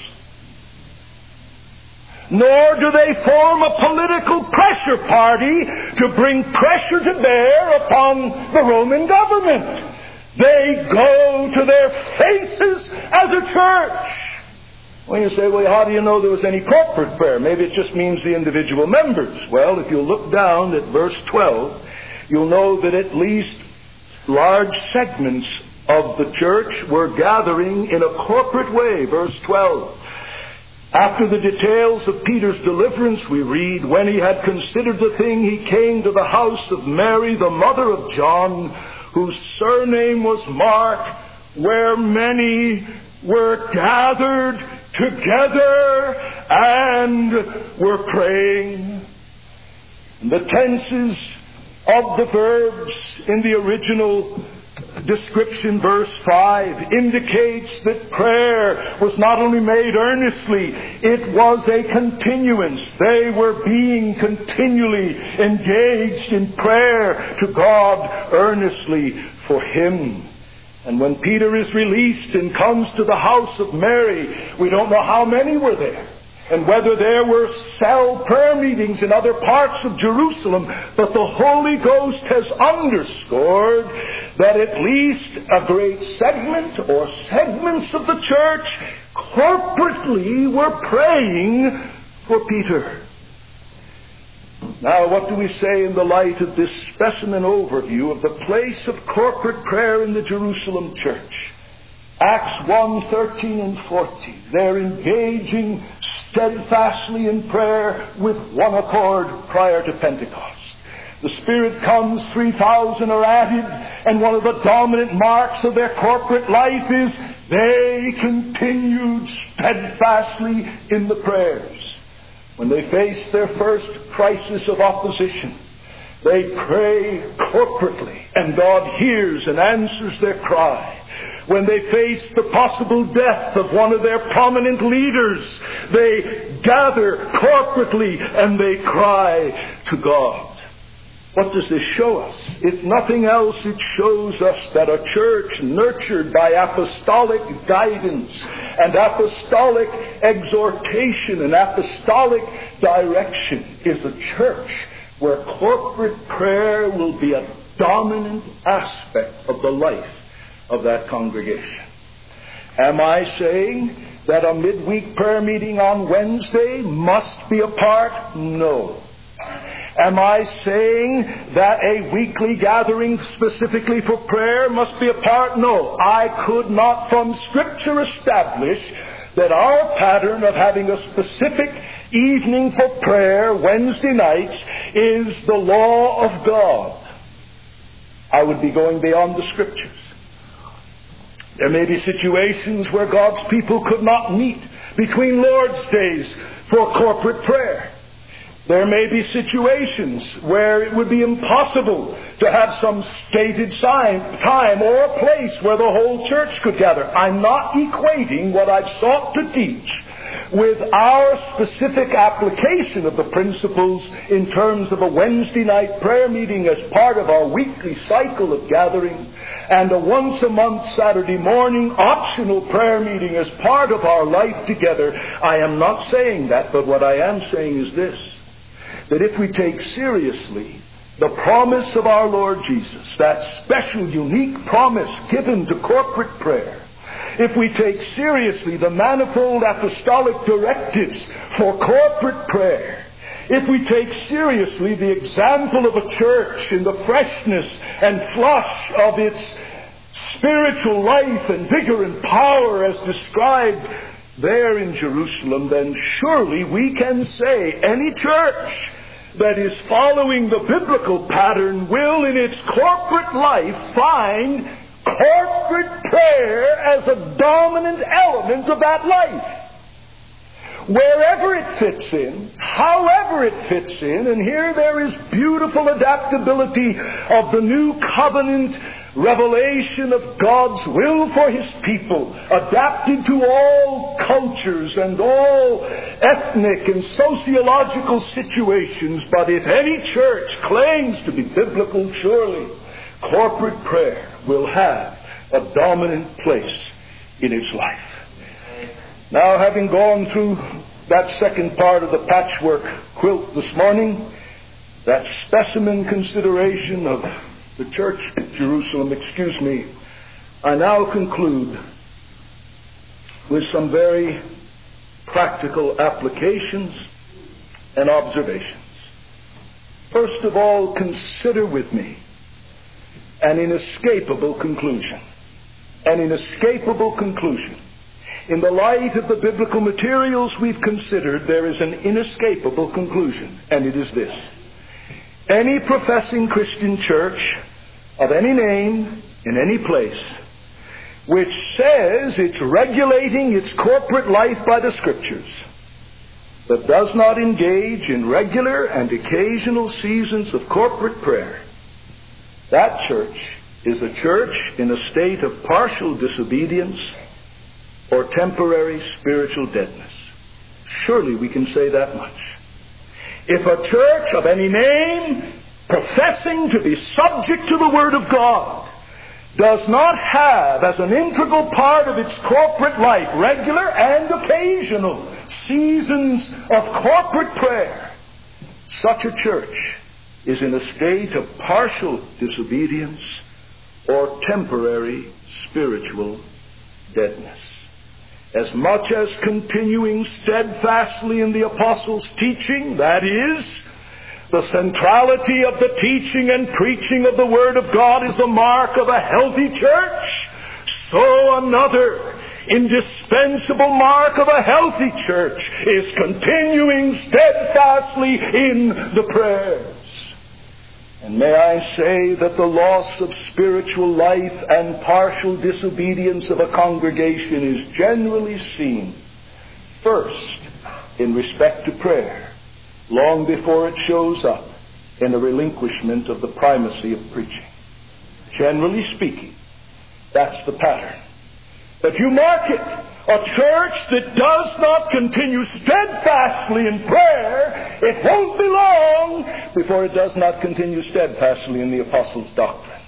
Nor do they form a political pressure party to bring pressure to bear upon the Roman government. They go to their faces as a church. When you say, well, how do you know there was any corporate prayer? Maybe it just means the individual members. Well, if you look down at verse 12, you'll know that at least large segments of the church were gathering in a corporate way. Verse 12. After the details of Peter's deliverance, we read, when he had considered the thing, he came to the house of Mary, the mother of John, whose surname was Mark, where many were gathered together and were praying. The tenses of the verbs in the original description, verse 5, indicates that prayer was not only made earnestly, it was a continuance. They were being continually engaged in prayer to God earnestly for Him. And when Peter is released and comes to the house of Mary, we don't know how many were there, and whether there were cell prayer meetings in other parts of Jerusalem, but the Holy Ghost has underscored that at least a great segment or segments of the church corporately were praying for Peter. Now, what do we say in the light of this specimen overview of the place of corporate prayer in the Jerusalem church? Acts 1, 13 and 14. They're engaging steadfastly in prayer with one accord prior to Pentecost. The Spirit comes, 3,000 are added, and one of the dominant marks of their corporate life is they continued steadfastly in the prayers. When they face their first crisis of opposition, they pray corporately, and God hears and answers their cry. When they face the possible death of one of their prominent leaders, they gather corporately and they cry to God. What does this show us? If nothing else, it shows us that a church nurtured by apostolic guidance and apostolic exhortation and apostolic direction is a church where corporate prayer will be a dominant aspect of the life of that congregation. Am I saying that a midweek prayer meeting on Wednesday must be a part? No. Am I saying that a weekly gathering specifically for prayer must be a part? No. I could not from Scripture establish that our pattern of having a specific evening for prayer, Wednesday nights, is the law of God. I would be going beyond the Scriptures. There may be situations where God's people could not meet between Lord's days for corporate prayer. There may be situations where it would be impossible to have some stated time or a place where the whole church could gather. I'm not equating what I've sought to teach with our specific application of the principles in terms of a Wednesday night prayer meeting as part of our weekly cycle of gathering, and a once-a-month Saturday morning optional prayer meeting as part of our life together. I am not saying that, but what I am saying is this: that if we take seriously the promise of our Lord Jesus, that special, unique promise given to corporate prayer, if we take seriously the manifold apostolic directives for corporate prayer, if we take seriously the example of a church in the freshness and flush of its spiritual life and vigor and power as described there in Jerusalem, then surely we can say any church that is following the biblical pattern will in its corporate life find corporate prayer as a dominant element of that life. Wherever it fits in, however it fits in, and here there is beautiful adaptability of the new covenant revelation of God's will for His people, adapted to all cultures and all ethnic and sociological situations. But if any church claims to be biblical, surely corporate prayer will have a dominant place in its life. Now, having gone through that second part of the patchwork quilt this morning, that specimen consideration of the church at Jerusalem, I now conclude with some very practical applications and observations. First of all, consider with me an inescapable conclusion. An inescapable conclusion. In the light of the biblical materials we've considered, there is an inescapable conclusion, and it is this: any professing Christian church of any name, in any place, which says it's regulating its corporate life by the Scriptures, but does not engage in regular and occasional seasons of corporate prayer, that church is a church in a state of partial disobedience or temporary spiritual deadness. Surely we can say that much. If a church of any name, professing to be subject to the Word of God, does not have as an integral part of its corporate life regular and occasional seasons of corporate prayer, such a church is in a state of partial disobedience or temporary spiritual deadness. As much as continuing steadfastly in the apostles' teaching, that is, the centrality of the teaching and preaching of the Word of God is the mark of a healthy church, so another indispensable mark of a healthy church is continuing steadfastly in the prayers. And may I say that the loss of spiritual life and partial disobedience of a congregation is generally seen first in respect to prayer, long before it shows up in a relinquishment of the primacy of preaching. Generally speaking, that's the pattern. But you mark it. A church that does not continue steadfastly in prayer, it won't be long before it does not continue steadfastly in the apostles' doctrine.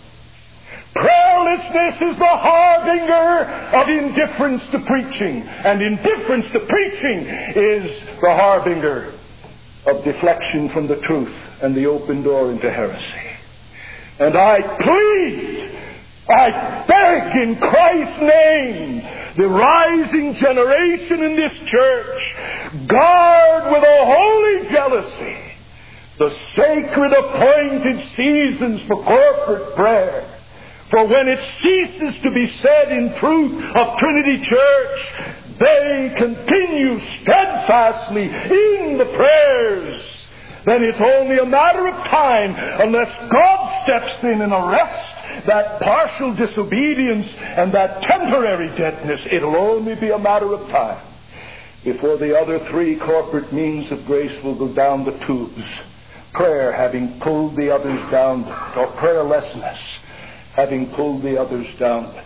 Prayerlessness is the harbinger of indifference to preaching, and indifference to preaching is the harbinger of deflection from the truth and the open door into heresy. And I plead, I beg in Christ's name, the rising generation in this church guard with a holy jealousy the sacred appointed seasons for corporate prayer. For when it ceases to be said in truth of Trinity Church, they continue steadfastly in the prayers, then it's only a matter of time unless God steps in and arrests that partial disobedience and that temporary deadness. It'll only be a matter of time before the other three corporate means of grace will go down the tubes. Prayer having pulled the others down, or prayerlessness having pulled the others down with it.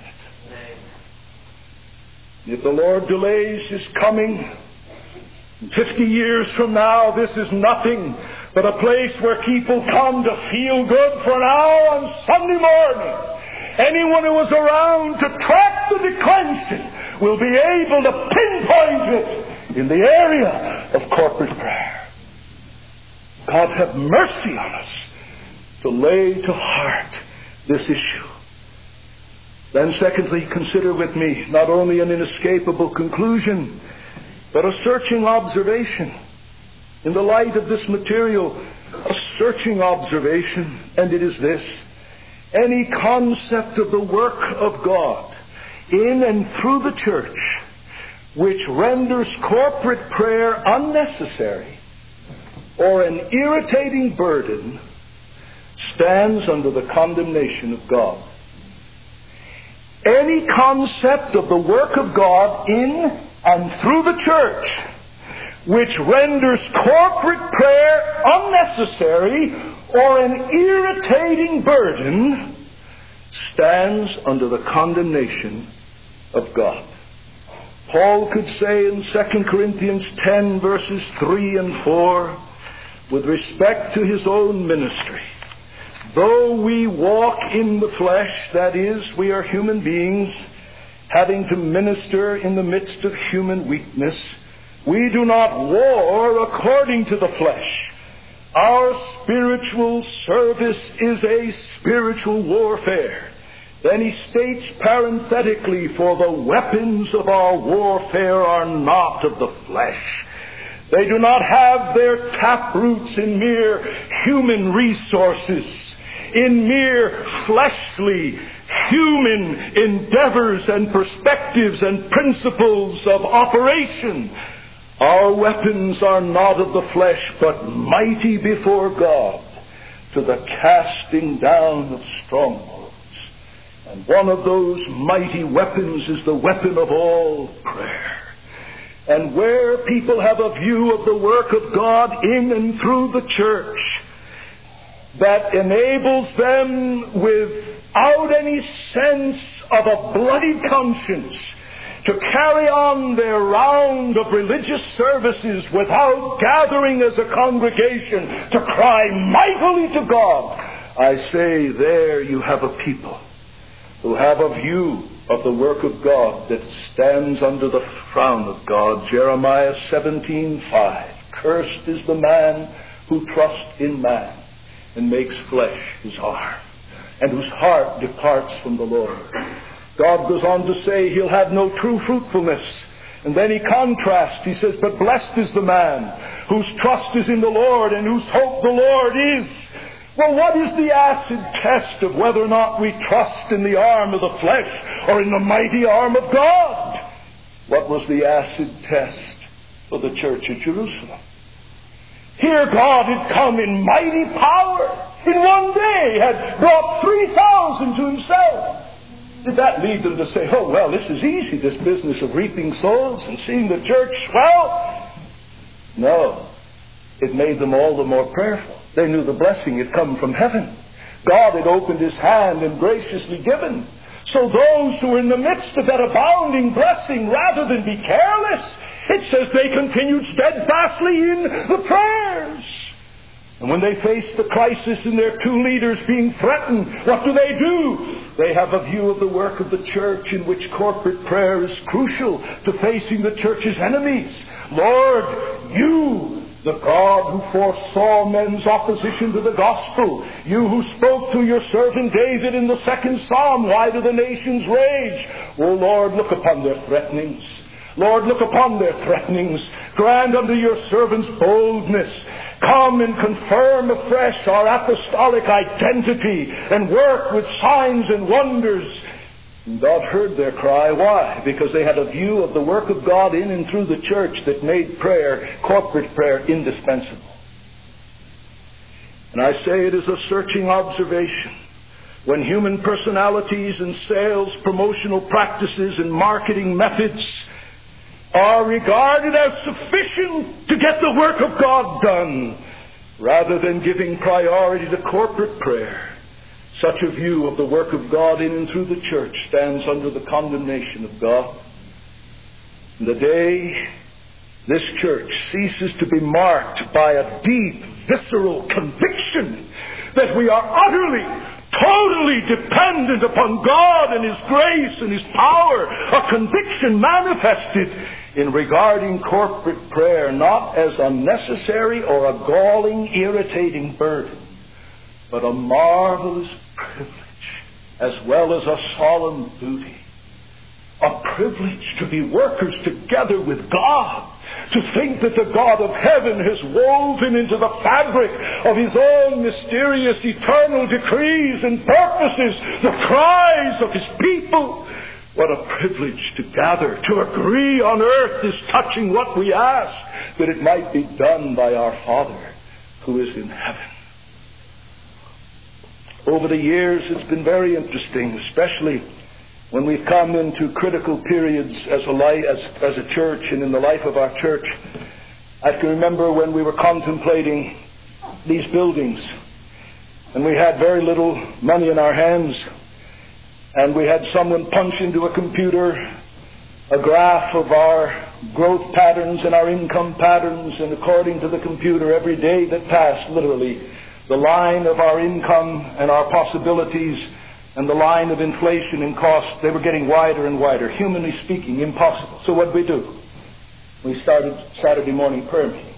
If the Lord delays His coming, 50 years from now, this is nothing but a place where people come to feel good for an hour on Sunday morning. Anyone who is around to track the declension will be able to pinpoint it in the area of corporate prayer. God have mercy on us to lay to heart this issue. Then secondly, consider with me not only an inescapable conclusion, but a searching observation. In the light of this material, a searching observation, and it is this: any concept of the work of God in and through the church which renders corporate prayer unnecessary or an irritating burden stands under the condemnation of God. Any concept of the work of God in and through the church which renders corporate prayer unnecessary or an irritating burden stands under the condemnation of God. Paul could say in 2 Corinthians 10 verses 3 and 4, with respect to his own ministry, though we walk in the flesh, that is, we are human beings, having to minister in the midst of human weakness, we do not war according to the flesh. Our spiritual service is a spiritual warfare. Then he states parenthetically, for the weapons of our warfare are not of the flesh. They do not have their taproots in mere human resources, in mere fleshly, human endeavors and perspectives and principles of operation. Our weapons are not of the flesh, but mighty before God to the casting down of strongholds. And one of those mighty weapons is the weapon of all prayer. And where people have a view of the work of God in and through the church that enables them without any sense of a bloody conscience to carry on their round of religious services without gathering as a congregation to cry mightily to God, I say there you have a people who have a view of the work of God that stands under the frown of God. Jeremiah 17:5. Cursed is the man who trusts in man and makes flesh his arm, and whose heart departs from the Lord. God goes on to say he'll have no true fruitfulness. And then he contrasts. He says, but blessed is the man whose trust is in the Lord and whose hope the Lord is. Well, what is the acid test of whether or not we trust in the arm of the flesh or in the mighty arm of God? What was the acid test for the church at Jerusalem? Here God had come in mighty power. In one day had brought 3,000 to himself. Did that lead them to say, oh, well, this is easy, this business of reaping souls and seeing the church swell? No. It made them all the more prayerful. They knew the blessing had come from heaven. God had opened his hand and graciously given. So those who were in the midst of that abounding blessing, rather than be careless, it says they continued steadfastly in the prayers. And when they faced the crisis and their two leaders being threatened, what do? They have a view of the work of the church in which corporate prayer is crucial to facing the church's enemies. Lord, you the God who foresaw men's opposition to the gospel, you who spoke through your servant David in the 2nd Psalm, why do the nations rage? O Lord, look upon their threatenings. Lord, look upon their threatenings. Grant unto your servants boldness. Come and confirm afresh our apostolic identity and work with signs and wonders. And God heard their cry. Why? Because they had a view of the work of God in and through the church that made prayer, corporate prayer, indispensable. And I say it is a searching observation. When human personalities and sales, promotional practices and marketing methods are regarded as sufficient to get the work of God done, rather than giving priority to corporate prayer, such a view of the work of God in and through the church stands under the condemnation of God. The day this church ceases to be marked by a deep, visceral conviction that we are utterly, totally dependent upon God and His grace and His power, a conviction manifested in regarding corporate prayer not as unnecessary or a galling, irritating burden, but a marvelous privilege as well as a solemn duty. A privilege to be workers together with God. To think that the God of heaven has woven into the fabric of His own mysterious eternal decrees and purposes the cries of His people. What a privilege to gather, to agree on earth is touching what we ask, that it might be done by our Father who is in heaven. Over the years it's been very interesting, especially when we've come into critical periods as a church and in the life of our church. I can remember when we were contemplating these buildings and we had very little money in our hands, and we had someone punch into a computer a graph of our growth patterns and our income patterns, and according to the computer, every day that passed, literally, the line of our income and our possibilities and the line of inflation and cost, they were getting wider and wider. Humanly speaking, impossible. So what did we do? We started Saturday morning prayer meetings.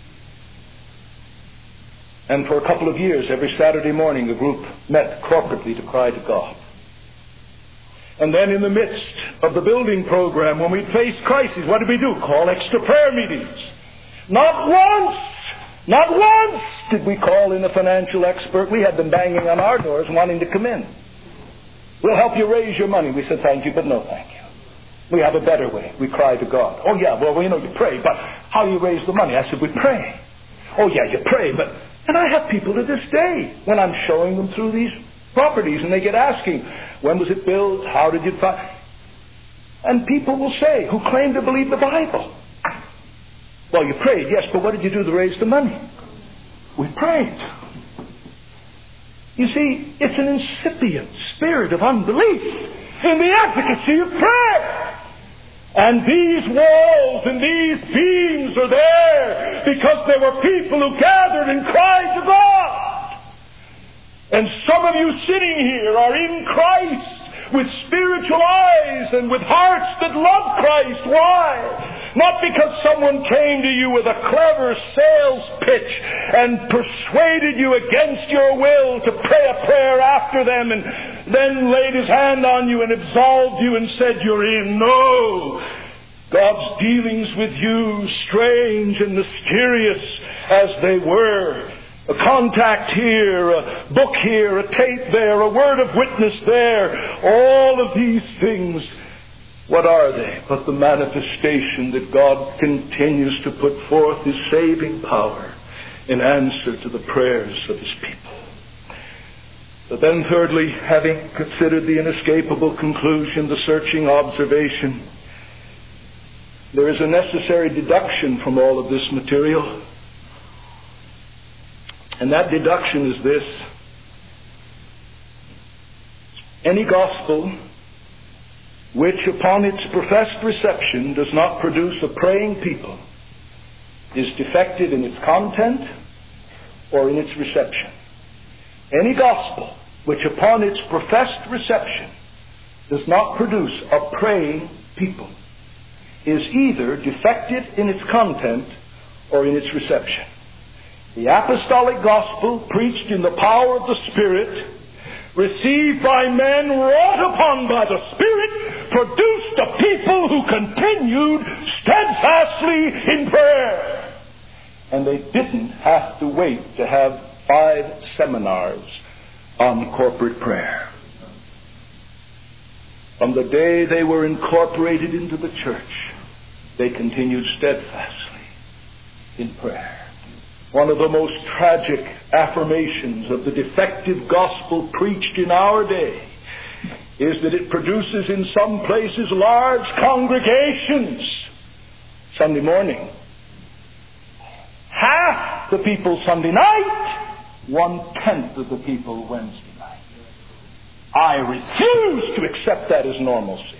And for a couple of years, every Saturday morning, a group met corporately to cry to God. And then in the midst of the building program, when we faced crises, what did we do? Call extra prayer meetings. Not once did we call in a financial expert. We had them banging on our doors wanting to come in. We'll help you raise your money. We said, thank you, but no thank you. We have a better way. We cry to God. Oh yeah, well, you pray, but how do you raise the money? I said, we pray. Oh yeah, you pray, but... And I have people to this day, when I'm showing them through these properties, and they get asking, when was it built? How did you find? And people will say, who claim to believe the Bible, well, you prayed, yes, but what did you do to raise the money? We prayed. You see, it's an incipient spirit of unbelief in the efficacy of prayer. And these walls and these beams are there because there were people who gathered and cried to God. And some of you sitting here are in Christ with spiritual eyes and with hearts that love Christ. Why? Not because someone came to you with a clever sales pitch and persuaded you against your will to pray a prayer after them and then laid his hand on you and absolved you and said you're in. No. God's dealings with you, strange and mysterious as they were, a contact here, a book here, a tape there, a word of witness there, all of these things, what are they but the manifestation that God continues to put forth His saving power in answer to the prayers of His people? But then thirdly, having considered the inescapable conclusion, the searching observation, there is a necessary deduction from all of this material. And that deduction is this: any gospel which upon its professed reception does not produce a praying people is defective in its content or in its reception. Any gospel which upon its professed reception does not produce a praying people is either defective in its content or in its reception. The apostolic gospel, preached in the power of the Spirit, received by men, wrought upon by the Spirit, produced a people who continued steadfastly in prayer. And they didn't have to wait to have 5 seminars on corporate prayer. From the day they were incorporated into the church, they continued steadfastly in prayer. One of the most tragic affirmations of the defective gospel preached in our day is that it produces in some places large congregations Sunday morning. Half the people Sunday night, 1/10 of the people Wednesday night. I refuse to accept that as normalcy.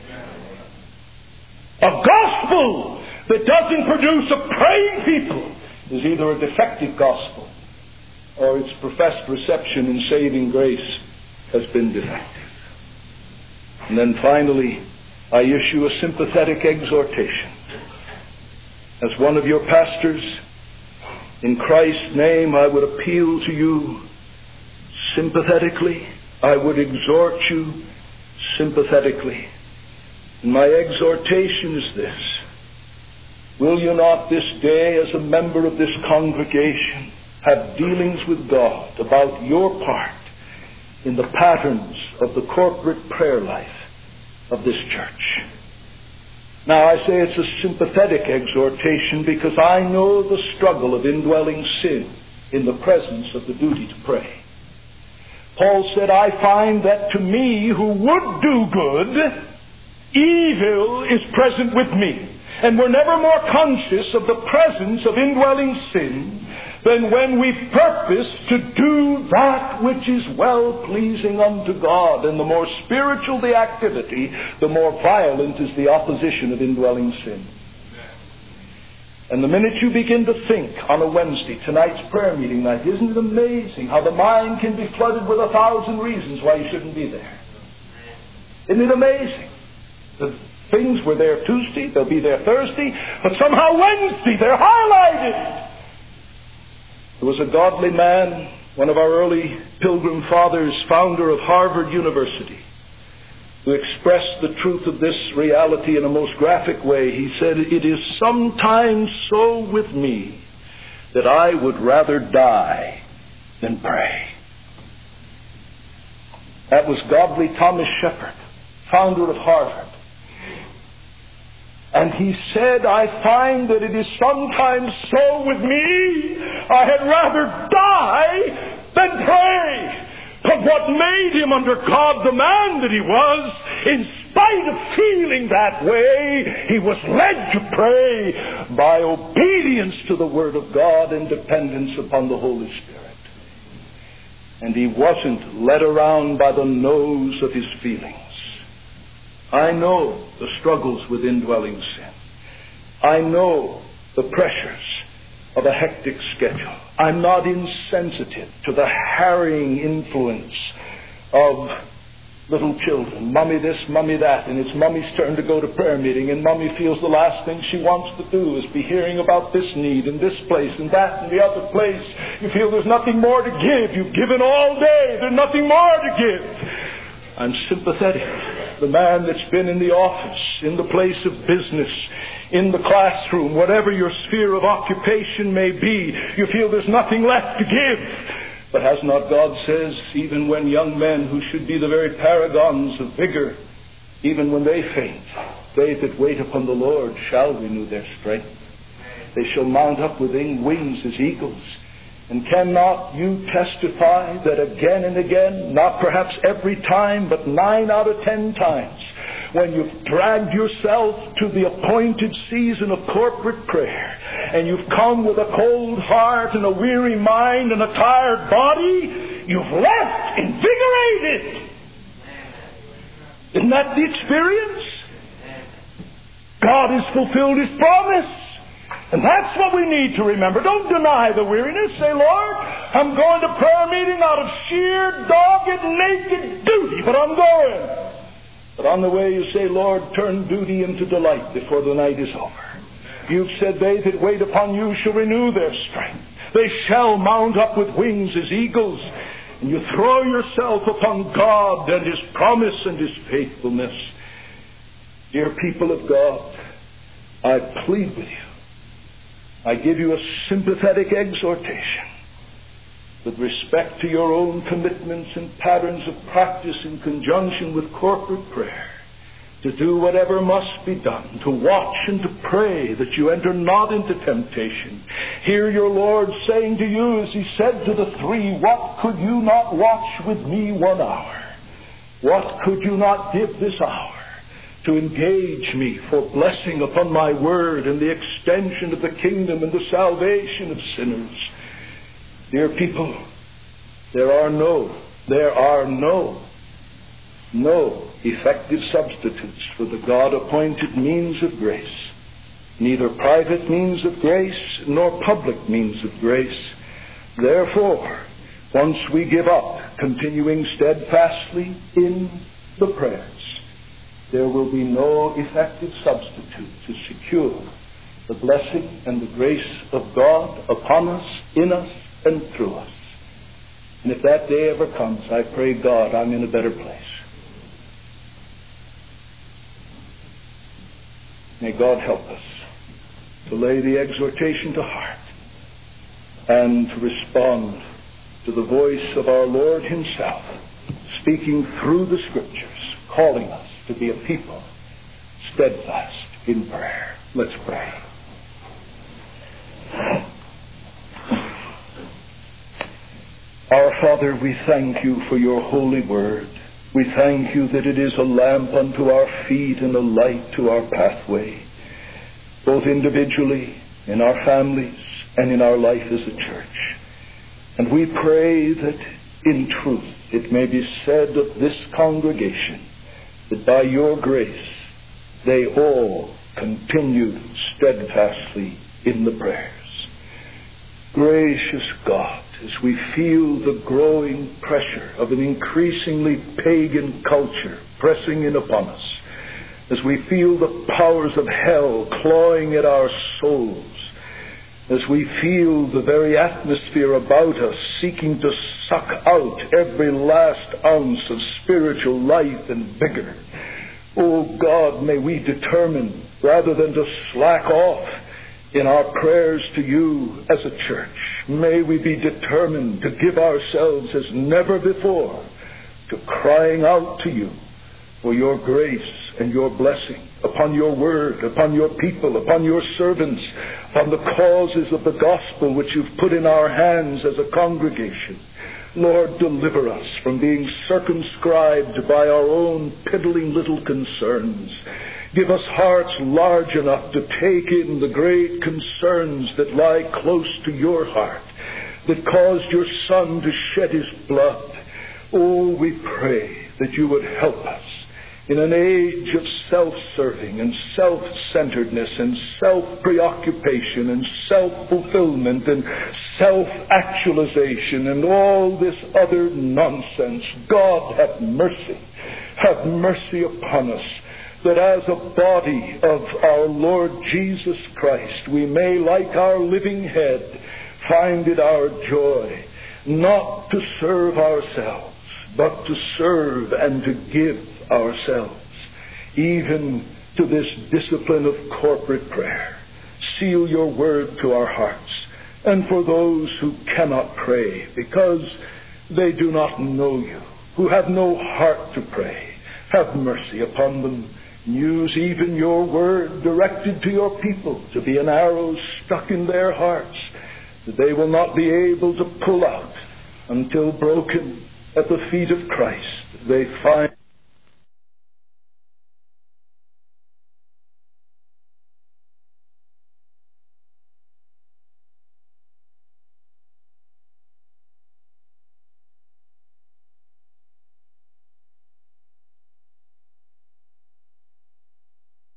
A gospel that doesn't produce a praying people is either a defective gospel or its professed reception in saving grace has been defective. And then finally, I issue a sympathetic exhortation. As one of your pastors, in Christ's name, I would appeal to you sympathetically. I would exhort you sympathetically. And my exhortation is this: will you not this day, as a member of this congregation, have dealings with God about your part in the patterns of the corporate prayer life of this church? Now, I say it's a sympathetic exhortation because I know the struggle of indwelling sin in the presence of the duty to pray. Paul said, I find that to me who would do good, evil is present with me. And we're never more conscious of the presence of indwelling sin than when we purpose to do that which is well-pleasing unto God. And the more spiritual the activity, the more violent is the opposition of indwelling sin. And the minute you begin to think on a Wednesday, tonight's prayer meeting night, isn't it amazing how the mind can be flooded with 1,000 reasons why you shouldn't be there? Isn't it amazing? The things were there Tuesday, they'll be there Thursday, but somehow Wednesday they're highlighted. There was a godly man, one of our early Pilgrim Fathers, founder of Harvard University, who expressed the truth of this reality in a most graphic way. He said, it is sometimes so with me that I would rather die than pray. That was godly Thomas Shepard, founder of Harvard. And he said, I find that it is sometimes so with me, I had rather die than pray. But what made him, under God the man that he was, in spite of feeling that way, he was led to pray by obedience to the Word of God and dependence upon the Holy Spirit. And he wasn't led around by the nose of his feelings. I know the struggles with indwelling sin. I know the pressures of a hectic schedule. I'm not insensitive to the harrying influence of little children. Mommy this, mommy that, and it's mommy's turn to go to prayer meeting, and mommy feels the last thing she wants to do is be hearing about this need and this place and that and the other place. You feel there's nothing more to give. You've given all day. There's nothing more to give. I'm sympathetic. The man that's been in the office, in the place of business, in the classroom, whatever your sphere of occupation may be, you feel there's nothing left to give. But has not God says, even when young men who should be the very paragons of vigor, even when they faint, they that wait upon the Lord shall renew their strength. They shall mount up with wings as eagles. And cannot you testify that again and again, not perhaps every time, but 9 out of 10 times, when you've dragged yourself to the appointed season of corporate prayer, and you've come with a cold heart and a weary mind and a tired body, you've left invigorated. Isn't that the experience? God has fulfilled His promise. And that's what we need to remember. Don't deny the weariness. Say, Lord, I'm going to prayer meeting out of sheer, dogged, naked duty, but I'm going. But on the way you say, Lord, turn duty into delight before the night is over. You've said they that wait upon you shall renew their strength. They shall mount up with wings as eagles. And you throw yourself upon God and His promise and His faithfulness. Dear people of God, I plead with you. I give you a sympathetic exhortation with respect to your own commitments and patterns of practice in conjunction with corporate prayer, to do whatever must be done, to watch and to pray that you enter not into temptation. Hear your Lord saying to you, as He said to the three, what could you not watch with me 1 hour? What could you not give this hour to engage me for blessing upon my word and the extension of the kingdom and the salvation of sinners? Dear people, there are no effective substitutes for the God-appointed means of grace. Neither private means of grace nor public means of grace. Therefore, once we give up continuing steadfastly in the prayers, there will be no effective substitute to secure the blessing and the grace of God upon us, in us, and through us. And if that day ever comes, I pray God I'm in a better place. May God help us to lay the exhortation to heart and to respond to the voice of our Lord Himself, speaking through the Scriptures, calling us to be a people steadfast in prayer. Let's pray. Our Father, we thank you for your holy word. We thank you that it is a lamp unto our feet and a light to our pathway, both individually, in our families, and in our life as a church. And we pray that in truth it may be said of this congregation that by your grace they all continued steadfastly in the prayers. Gracious God, as we feel the growing pressure of an increasingly pagan culture pressing in upon us, as we feel the powers of hell clawing at our souls, as we feel the very atmosphere about us seeking to suck out every last ounce of spiritual life and vigor, oh God, may we determine, rather than to slack off in our prayers to you as a church, may we be determined to give ourselves as never before to crying out to you for your grace and your blessing upon your word, upon your people, upon your servants, upon the causes of the gospel which you've put in our hands as a congregation. Lord, deliver us from being circumscribed by our own piddling little concerns. Give us hearts large enough to take in the great concerns that lie close to your heart, that caused your Son to shed His blood. Oh, we pray that you would help us in an age of self-serving and self-centeredness and self-preoccupation and self-fulfillment and self-actualization and all this other nonsense. God, have mercy. Have mercy upon us, that as a body of our Lord Jesus Christ, we may, like our living head, find it our joy not to serve ourselves, but to serve and to give ourselves, even to this discipline of corporate prayer. Seal your word to our hearts. And for those who cannot pray because they do not know you, who have no heart to pray, have mercy upon them. Use even your word directed to your people to be an arrow stuck in their hearts that they will not be able to pull out until broken at the feet of Christ they find